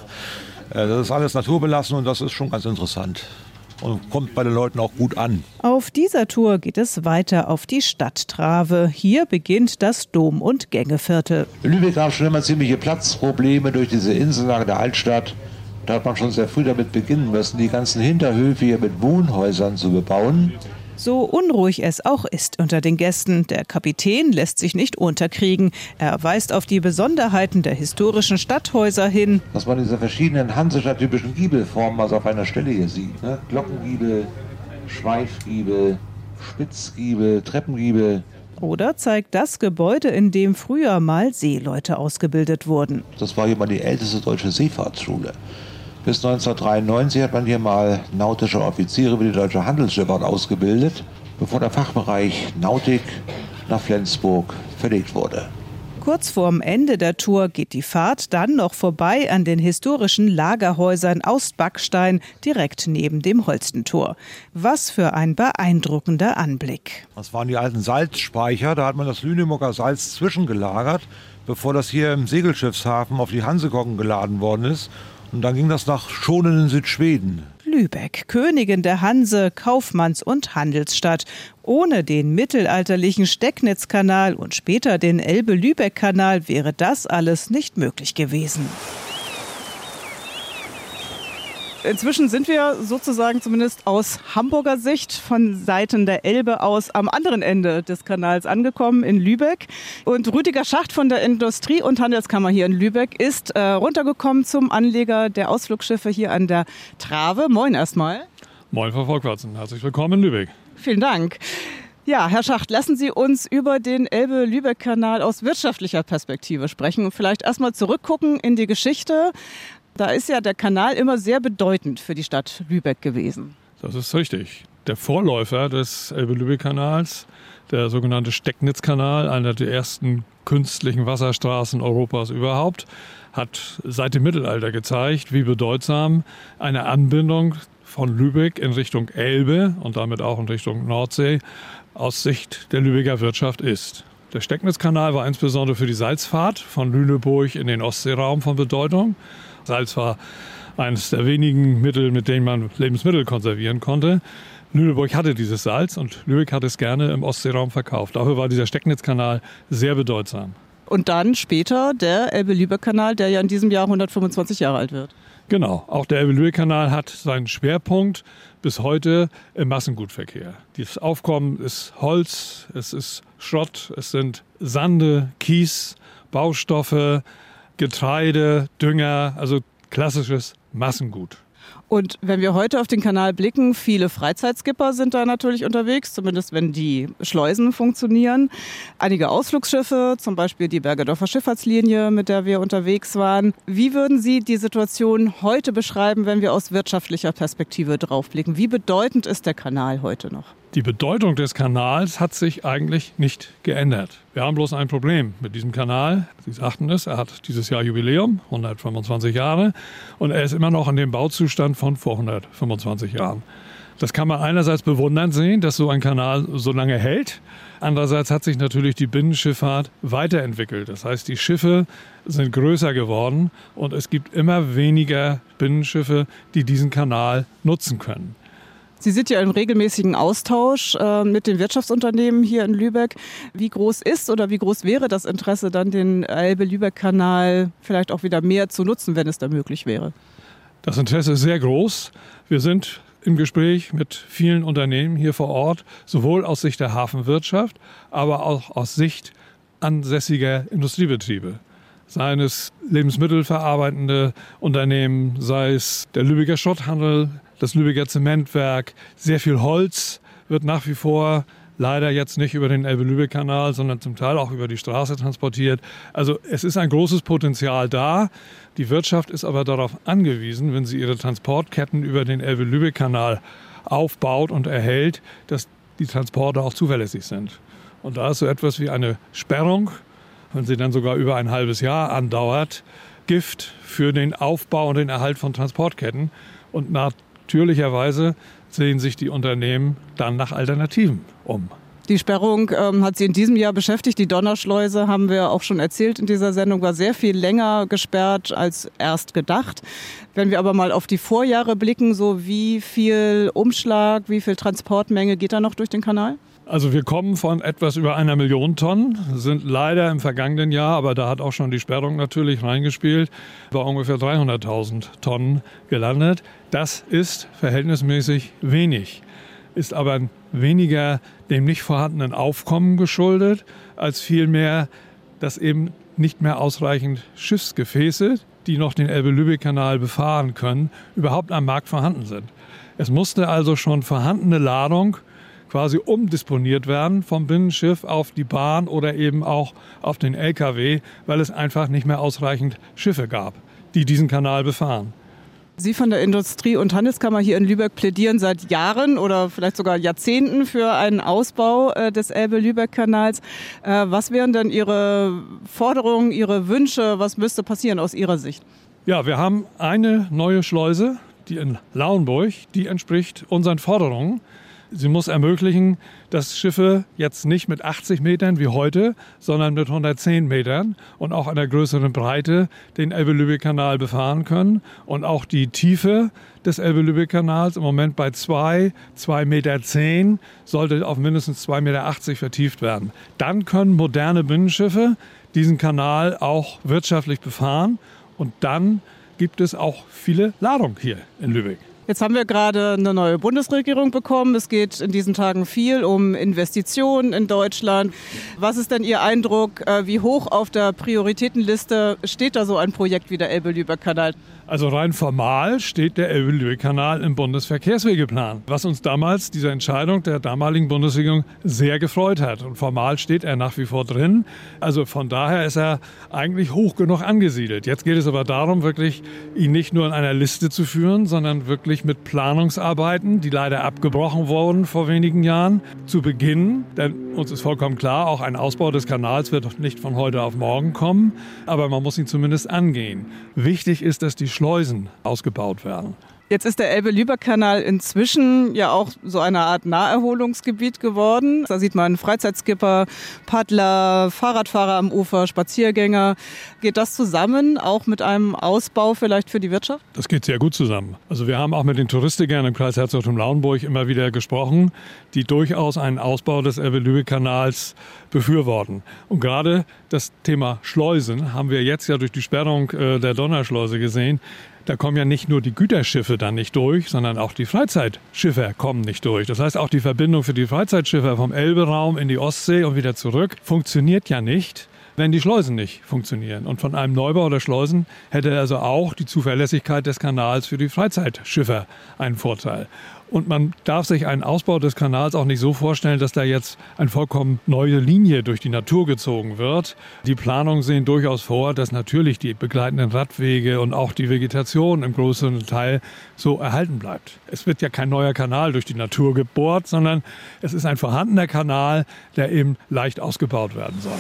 Das ist alles naturbelassen und das ist schon ganz interessant und kommt bei den Leuten auch gut an. Auf dieser Tour geht es weiter auf die Stadttrave. Hier beginnt das Dom- und Gängeviertel. Lübeck gab schon immer ziemliche Platzprobleme durch diese Insellage der Altstadt. Da hat man schon sehr früh damit beginnen müssen, die ganzen Hinterhöfe hier mit Wohnhäusern zu bebauen. So unruhig es auch ist unter den Gästen, der Kapitän lässt sich nicht unterkriegen. Er weist auf die Besonderheiten der historischen Stadthäuser hin. Dass man diese verschiedenen Hansestadt-typischen Giebelformen also auf einer Stelle hier sieht. Ne? Glockengiebel, Schweifgiebel, Spitzgiebel, Treppengiebel. Oder zeigt das Gebäude, in dem früher mal Seeleute ausgebildet wurden. Das war hier mal die älteste deutsche Seefahrtsschule. Bis neunzehnhundertdreiundneunzig hat man hier mal nautische Offiziere für die deutsche Handelsschifffahrt ausgebildet, bevor der Fachbereich Nautik nach Flensburg verlegt wurde. Kurz vorm Ende der Tour geht die Fahrt dann noch vorbei an den historischen Lagerhäusern aus Backstein direkt neben dem Holstentor. Was für ein beeindruckender Anblick. Das waren die alten Salzspeicher, da hat man das Lüneburger Salz zwischengelagert, bevor das hier im Segelschiffshafen auf die Hansekocken geladen worden ist. Und dann ging das nach Schonen in Südschweden. Lübeck, Königin der Hanse, Kaufmanns- und Handelsstadt. Ohne den mittelalterlichen Stecknitzkanal und später den Elbe-Lübeck-Kanal wäre das alles nicht möglich gewesen. Inzwischen sind wir sozusagen zumindest aus Hamburger Sicht von Seiten der Elbe aus am anderen Ende des Kanals angekommen in Lübeck. Und Rüdiger Schacht von der Industrie- und Handelskammer hier in Lübeck ist äh, runtergekommen zum Anleger der Ausflugschiffe hier an der Trave. Moin erstmal. Moin, Frau Volkwarzen. Herzlich willkommen in Lübeck. Vielen Dank. Ja, Herr Schacht, lassen Sie uns über den Elbe-Lübeck-Kanal aus wirtschaftlicher Perspektive sprechen und vielleicht erstmal zurückgucken in die Geschichte. Da ist ja der Kanal immer sehr bedeutend für die Stadt Lübeck gewesen. Das ist richtig. der Vorläufer des Elbe-Lübeck-Kanals, der sogenannte Stecknitzkanal, einer der ersten künstlichen Wasserstraßen Europas überhaupt, hat seit dem Mittelalter gezeigt, wie bedeutsam eine Anbindung von Lübeck in Richtung Elbe und damit auch in Richtung Nordsee aus Sicht der Lübecker Wirtschaft ist. Der Stecknitzkanal war insbesondere für die Salzfahrt von Lüneburg in den Ostseeraum von Bedeutung. Salz war eines der wenigen Mittel, mit denen man Lebensmittel konservieren konnte. Lüneburg hatte dieses Salz und Lübeck hat es gerne im Ostseeraum verkauft. Dafür war dieser Stecknitzkanal sehr bedeutsam. Und dann später der Elbe-Lübeck-Kanal, der ja in diesem Jahr hundertfünfundzwanzig Jahre alt wird. Genau, auch der Elbe-Lübeck-Kanal hat seinen Schwerpunkt bis heute im Massengutverkehr. Das Aufkommen ist Holz, es ist Schrott, es sind Sande, Kies, Baustoffe, Getreide, Dünger, also klassisches Massengut. Und wenn wir heute auf den Kanal blicken, viele Freizeitskipper sind da natürlich unterwegs, zumindest wenn die Schleusen funktionieren. Einige Ausflugsschiffe, zum Beispiel die Bergedorfer Schifffahrtslinie, mit der wir unterwegs waren. Wie würden Sie die Situation heute beschreiben, wenn wir aus wirtschaftlicher Perspektive draufblicken? Wie bedeutend ist der Kanal heute noch? Die Bedeutung des Kanals hat sich eigentlich nicht geändert. Wir haben bloß ein Problem mit diesem Kanal. Sie sagten es, er hat dieses Jahr Jubiläum, hundertfünfundzwanzig Jahre, und er ist immer noch in dem Bauzustand von vor hundertfünfundzwanzig Jahren. Das kann man einerseits bewundernd sehen, dass so ein Kanal so lange hält. Andererseits hat sich natürlich die Binnenschifffahrt weiterentwickelt. Das heißt, die Schiffe sind größer geworden und es gibt immer weniger Binnenschiffe, die diesen Kanal nutzen können. Sie sind ja im regelmäßigen Austausch äh, mit den Wirtschaftsunternehmen hier in Lübeck. Wie groß ist oder wie groß wäre das Interesse, dann den Elbe-Lübeck-Kanal vielleicht auch wieder mehr zu nutzen, wenn es da möglich wäre? Das Interesse ist sehr groß. Wir sind im Gespräch mit vielen Unternehmen hier vor Ort, sowohl aus Sicht der Hafenwirtschaft, aber auch aus Sicht ansässiger Industriebetriebe. Seien es lebensmittelverarbeitende Unternehmen, sei es der Lübecker Schrotthandel, das Lübecker Zementwerk. Sehr viel Holz wird nach wie vor leider jetzt nicht über den Elbe-Lübeck-Kanal, sondern zum Teil auch über die Straße transportiert. Also es ist ein großes Potenzial da. Die Wirtschaft ist aber darauf angewiesen, wenn sie ihre Transportketten über den Elbe-Lübeck-Kanal aufbaut und erhält, dass die Transporte auch zuverlässig sind. Und da ist so etwas wie eine Sperrung, wenn sie dann sogar über ein halbes Jahr andauert, Gift für den Aufbau und den Erhalt von Transportketten. Und natürlicherweise sehen sich die Unternehmen dann nach Alternativen um. Die Sperrung ähm, hat Sie in diesem Jahr beschäftigt. Die Donnerschleuse, haben wir auch schon erzählt in dieser Sendung, war sehr viel länger gesperrt als erst gedacht. Wenn wir aber mal auf die Vorjahre blicken, so wie viel Umschlag, wie viel Transportmenge geht da noch durch den Kanal? Also wir kommen von etwas über einer Million Tonnen, sind leider im vergangenen Jahr, aber da hat auch schon die Sperrung natürlich reingespielt, bei ungefähr dreihunderttausend Tonnen gelandet. Das ist verhältnismäßig wenig, ist aber weniger dem nicht vorhandenen Aufkommen geschuldet, als vielmehr, dass eben nicht mehr ausreichend Schiffsgefäße, die noch den Elbe-Lübeck-Kanal befahren können, überhaupt am Markt vorhanden sind. Es musste also schon vorhandene Ladung quasi umdisponiert werden vom Binnenschiff auf die Bahn oder eben auch auf den L K W, weil es einfach nicht mehr ausreichend Schiffe gab, die diesen Kanal befahren. Sie von der Industrie- und Handelskammer hier in Lübeck plädieren seit Jahren oder vielleicht sogar Jahrzehnten für einen Ausbau äh, des Elbe-Lübeck-Kanals. Äh, was wären denn Ihre Forderungen, Ihre Wünsche? Was müsste passieren aus Ihrer Sicht? Ja, wir haben eine neue Schleuse, die in Lauenburg, die entspricht unseren Forderungen. Sie muss ermöglichen, dass Schiffe jetzt nicht mit achtzig Metern wie heute, sondern mit hundertzehn Metern und auch einer größeren Breite den Elbe-Lübeck-Kanal befahren können. Und auch die Tiefe des Elbe-Lübeck-Kanals im Moment bei zwei, zwei Meter zehn, sollte auf mindestens zwei Meter achtzig vertieft werden. Dann können moderne Binnenschiffe diesen Kanal auch wirtschaftlich befahren. Und dann gibt es auch viele Ladung hier in Lübeck. Jetzt haben wir gerade eine neue Bundesregierung bekommen. Es geht in diesen Tagen viel um Investitionen in Deutschland. Was ist denn Ihr Eindruck? Wie hoch auf der Prioritätenliste steht da so ein Projekt wie der Elbe-Lübeck-Kanal? Also rein formal steht der Elbe-Lübeck-Kanal im Bundesverkehrswegeplan, was uns damals, diese Entscheidung der damaligen Bundesregierung, sehr gefreut hat. Und formal steht er nach wie vor drin. Also von daher ist er eigentlich hoch genug angesiedelt. Jetzt geht es aber darum, wirklich ihn nicht nur in einer Liste zu führen, sondern wirklich natürlich mit Planungsarbeiten, die leider abgebrochen wurden vor wenigen Jahren, zu beginnen. Denn uns ist vollkommen klar, auch ein Ausbau des Kanals wird nicht von heute auf morgen kommen, aber man muss ihn zumindest angehen. Wichtig ist, dass die Schleusen ausgebaut werden. Jetzt ist der Elbe-Lübeck-Kanal inzwischen ja auch so eine Art Naherholungsgebiet geworden. Da sieht man Freizeitskipper, Paddler, Fahrradfahrer am Ufer, Spaziergänger. Geht das zusammen, auch mit einem Ausbau vielleicht für die Wirtschaft? Das geht sehr gut zusammen. Also wir haben auch mit den Touristikern im Kreis Herzogtum Lauenburg immer wieder gesprochen, die durchaus einen Ausbau des Elbe-Lübeck-Kanals befürworten. Und gerade das Thema Schleusen haben wir jetzt ja durch die Sperrung der Donnerschleuse gesehen. Da kommen ja nicht nur die Güterschiffe dann nicht durch, sondern auch die Freizeitschiffer kommen nicht durch. Das heißt, auch die Verbindung für die Freizeitschiffer vom Elberaum in die Ostsee und wieder zurück funktioniert ja nicht, wenn die Schleusen nicht funktionieren. Und von einem Neubau der Schleusen hätte also auch die Zuverlässigkeit des Kanals für die Freizeitschiffer einen Vorteil. Und man darf sich einen Ausbau des Kanals auch nicht so vorstellen, dass da jetzt eine vollkommen neue Linie durch die Natur gezogen wird. Die Planungen sehen durchaus vor, dass natürlich die begleitenden Radwege und auch die Vegetation im größeren Teil so erhalten bleibt. Es wird ja kein neuer Kanal durch die Natur gebohrt, sondern es ist ein vorhandener Kanal, der eben leicht ausgebaut werden soll.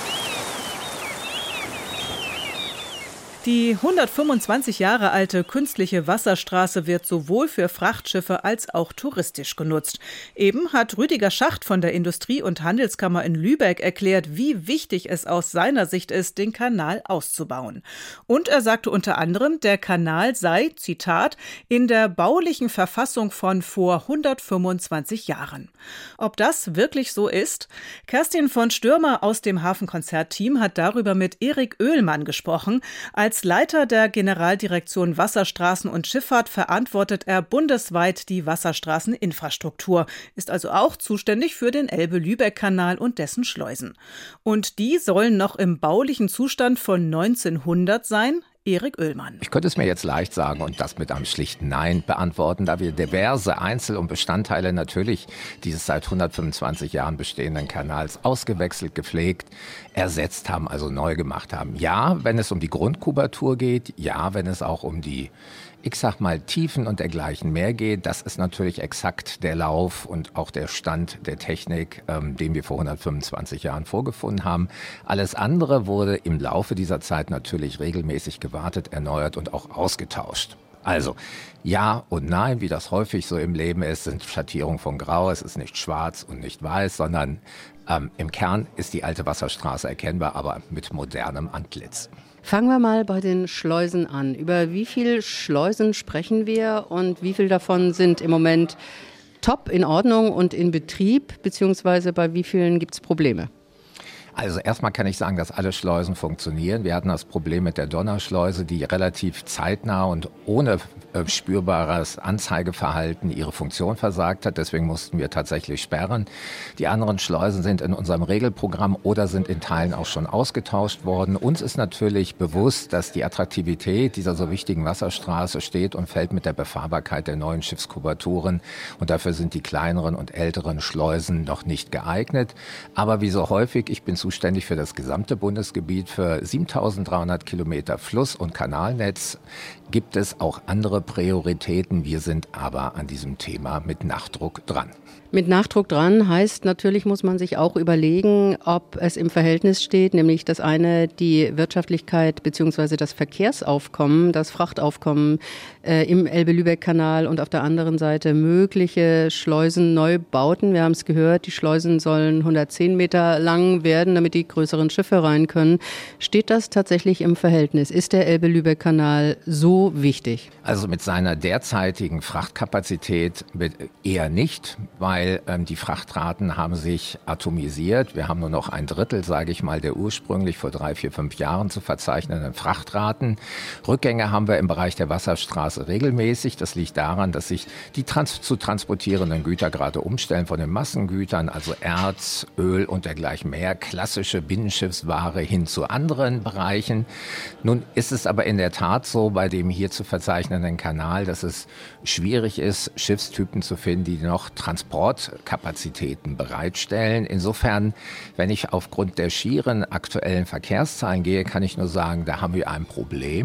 Die hundertfünfundzwanzig Jahre alte künstliche Wasserstraße wird sowohl für Frachtschiffe als auch touristisch genutzt. Eben hat Rüdiger Schacht von der Industrie- und Handelskammer in Lübeck erklärt, wie wichtig es aus seiner Sicht ist, den Kanal auszubauen. Und er sagte unter anderem, der Kanal sei, Zitat, in der baulichen Verfassung von vor hundertfünfundzwanzig Jahren. Ob das wirklich so ist? Kerstin von Stürmer aus dem Hafenkonzertteam hat darüber mit Erik Oehlmann gesprochen. Als Leiter der Generaldirektion Wasserstraßen und Schifffahrt verantwortet er bundesweit die Wasserstraßeninfrastruktur, ist also auch zuständig für den Elbe-Lübeck-Kanal und dessen Schleusen. Und die sollen noch im baulichen Zustand von neunzehnhundert sein? Erik Oehlmann. Ich könnte es mir jetzt leicht sagen und das mit einem schlichten Nein beantworten, da wir diverse Einzel- und Bestandteile natürlich dieses seit hundertfünfundzwanzig Jahren bestehenden Kanals ausgewechselt, gepflegt, ersetzt haben, also neu gemacht haben. Ja, wenn es um die Grundkubatur geht, ja, wenn es auch um die, ich sag mal, Tiefen und dergleichen mehr geht, das ist natürlich exakt der Lauf und auch der Stand der Technik, ähm, den wir vor hundertfünfundzwanzig Jahren vorgefunden haben. Alles andere wurde im Laufe dieser Zeit natürlich regelmäßig gewartet, erneuert und auch ausgetauscht. Also, ja und nein, wie das häufig so im Leben ist, sind Schattierungen von Grau. Es ist nicht schwarz und nicht weiß, sondern ähm, im Kern ist die alte Wasserstraße erkennbar, aber mit modernem Antlitz. Fangen wir mal bei den Schleusen an. Über wie viele Schleusen sprechen wir und wie viele davon sind im Moment top in Ordnung und in Betrieb, beziehungsweise bei wie vielen gibt es Probleme? Also erstmal kann ich sagen, dass alle Schleusen funktionieren. Wir hatten das Problem mit der Donnerschleuse, die relativ zeitnah und ohne äh, spürbares Anzeigeverhalten ihre Funktion versagt hat. Deswegen mussten wir tatsächlich sperren. Die anderen Schleusen sind in unserem Regelprogramm oder sind in Teilen auch schon ausgetauscht worden. Uns ist natürlich bewusst, dass die Attraktivität dieser so wichtigen Wasserstraße steht und fällt mit der Befahrbarkeit der neuen Schiffskubaturen. Und dafür sind die kleineren und älteren Schleusen noch nicht geeignet. Aber wie so häufig, ich bin zuständig für das gesamte Bundesgebiet, für siebentausenddreihundert Kilometer Fluss- und Kanalnetz, gibt es auch andere Prioritäten. Wir sind aber an diesem Thema mit Nachdruck dran. Mit Nachdruck dran heißt, natürlich muss man sich auch überlegen, ob es im Verhältnis steht, nämlich das eine die Wirtschaftlichkeit bzw. das Verkehrsaufkommen, das Frachtaufkommen äh, im Elbe-Lübeck-Kanal und auf der anderen Seite mögliche Schleusenneubauten. Wir haben es gehört, die Schleusen sollen hundertzehn Meter lang werden, damit die größeren Schiffe rein können. Steht das tatsächlich im Verhältnis? Ist der Elbe-Lübeck-Kanal so wichtig? Also mit seiner derzeitigen Frachtkapazität eher nicht, weil ähm, die Frachtraten haben sich atomisiert. Wir haben nur noch ein Drittel, sage ich mal, der ursprünglich vor drei, vier, fünf Jahren zu verzeichnenden Frachtraten. Rückgänge haben wir im Bereich der Wasserstraße regelmäßig. Das liegt daran, dass sich die trans- zu transportierenden Güter gerade umstellen von den Massengütern, also Erz, Öl und dergleichen mehr, klassische Binnenschiffsware hin zu anderen Bereichen. Nun ist es aber in der Tat so, bei dem hier zu verzeichnenden Kanal, dass es schwierig ist, Schiffstypen zu finden, die noch Transportkapazitäten bereitstellen. Insofern, wenn ich aufgrund der schieren aktuellen Verkehrszahlen gehe, kann ich nur sagen, da haben wir ein Problem.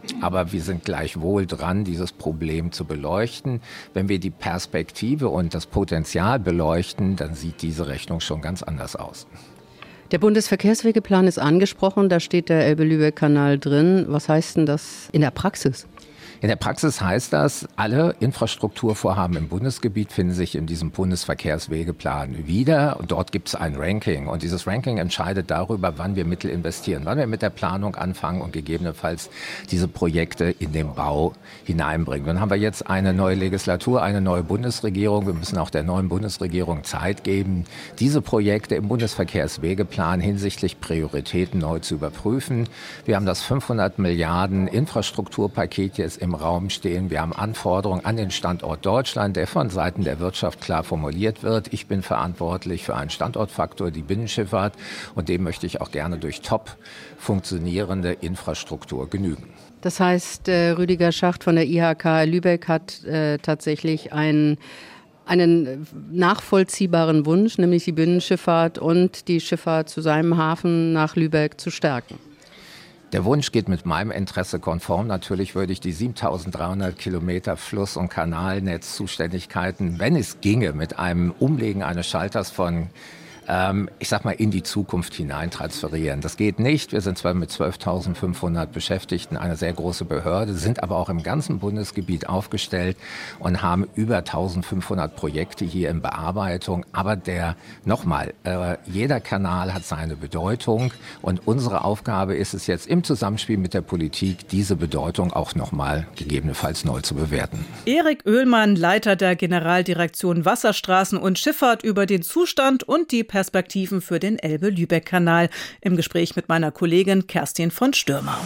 Aber wir sind gleichwohl dran, dieses Problem zu beleuchten. Wenn wir die Perspektive und das Potenzial beleuchten, dann sieht diese Rechnung schon ganz anders aus. Der Bundesverkehrswegeplan ist angesprochen, da steht der Elbe-Lübeck-Kanal drin. Was heißt denn das in der Praxis? In der Praxis heißt das, alle Infrastrukturvorhaben im Bundesgebiet finden sich in diesem Bundesverkehrswegeplan wieder. Und dort gibt es ein Ranking. Und dieses Ranking entscheidet darüber, wann wir Mittel investieren, wann wir mit der Planung anfangen und gegebenenfalls diese Projekte in den Bau hineinbringen. Dann haben wir jetzt eine neue Legislatur, eine neue Bundesregierung. Wir müssen auch der neuen Bundesregierung Zeit geben, diese Projekte im Bundesverkehrswegeplan hinsichtlich Prioritäten neu zu überprüfen. Wir haben das fünfhundert Milliarden Infrastrukturpaket jetzt im Raum stehen. Wir haben Anforderungen an den Standort Deutschland, der von Seiten der Wirtschaft klar formuliert wird. Ich bin verantwortlich für einen Standortfaktor, die Binnenschifffahrt, und dem möchte ich auch gerne durch top funktionierende Infrastruktur genügen. Das heißt, Rüdiger Schacht von der I H K Lübeck hat äh, tatsächlich einen einen nachvollziehbaren Wunsch, nämlich die Binnenschifffahrt und die Schifffahrt zu seinem Hafen nach Lübeck zu stärken. Der Wunsch geht mit meinem Interesse konform. Natürlich würde ich die siebentausenddreihundert Kilometer Fluss- und Kanalnetzzuständigkeiten, wenn es ginge, mit einem Umlegen eines Schalters von ähm, ich sag mal, in die Zukunft hinein transferieren. Das geht nicht. Wir sind zwar mit zwölftausendfünfhundert Beschäftigten eine sehr große Behörde, sind aber auch im ganzen Bundesgebiet aufgestellt und haben über eintausendfünfhundert Projekte hier in Bearbeitung. Aber der, nochmal, äh, jeder Kanal hat seine Bedeutung und unsere Aufgabe ist es jetzt im Zusammenspiel mit der Politik, diese Bedeutung auch nochmal gegebenenfalls neu zu bewerten. Erik Oehlmann, Leiter der Generaldirektion Wasserstraßen und Schifffahrt, über den Zustand und die Perspektiven für den Elbe-Lübeck-Kanal im Gespräch mit meiner Kollegin Kerstin von Stürmer.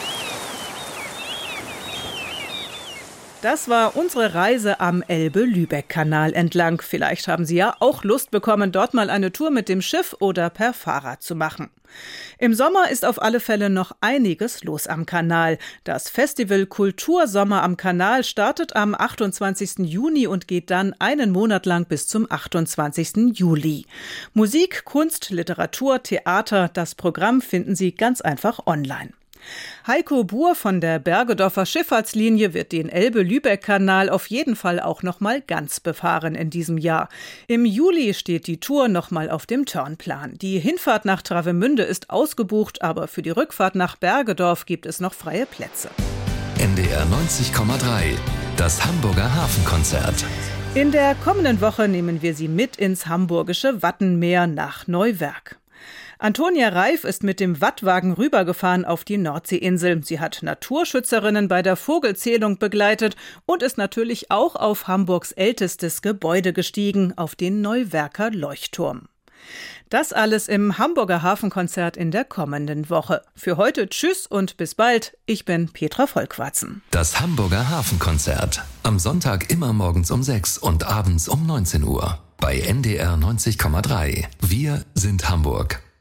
Das war unsere Reise am Elbe-Lübeck-Kanal entlang. Vielleicht haben Sie ja auch Lust bekommen, dort mal eine Tour mit dem Schiff oder per Fahrrad zu machen. Im Sommer ist auf alle Fälle noch einiges los am Kanal. Das Festival Kultursommer am Kanal startet am achtundzwanzigsten Juni und geht dann einen Monat lang bis zum achtundzwanzigsten Juli. Musik, Kunst, Literatur, Theater, das Programm finden Sie ganz einfach online. Heiko Buhr von der Bergedorfer Schifffahrtslinie wird den Elbe-Lübeck-Kanal auf jeden Fall auch noch mal ganz befahren in diesem Jahr. Im Juli steht die Tour noch mal auf dem Turnplan. Die Hinfahrt nach Travemünde ist ausgebucht, aber für die Rückfahrt nach Bergedorf gibt es noch freie Plätze. N D R neunzig Komma drei, das Hamburger Hafenkonzert. In der kommenden Woche nehmen wir Sie mit ins hamburgische Wattenmeer nach Neuwerk. Antonia Reif ist mit dem Wattwagen rübergefahren auf die Nordseeinsel. Sie hat Naturschützerinnen bei der Vogelzählung begleitet und ist natürlich auch auf Hamburgs ältestes Gebäude gestiegen, auf den Neuwerker Leuchtturm. Das alles im Hamburger Hafenkonzert in der kommenden Woche. Für heute tschüss und bis bald. Ich bin Petra Volkwarzen. Das Hamburger Hafenkonzert. Am Sonntag immer morgens um sechs und abends um neunzehn Uhr. Bei N D R neunzig Komma drei. Wir sind Hamburg.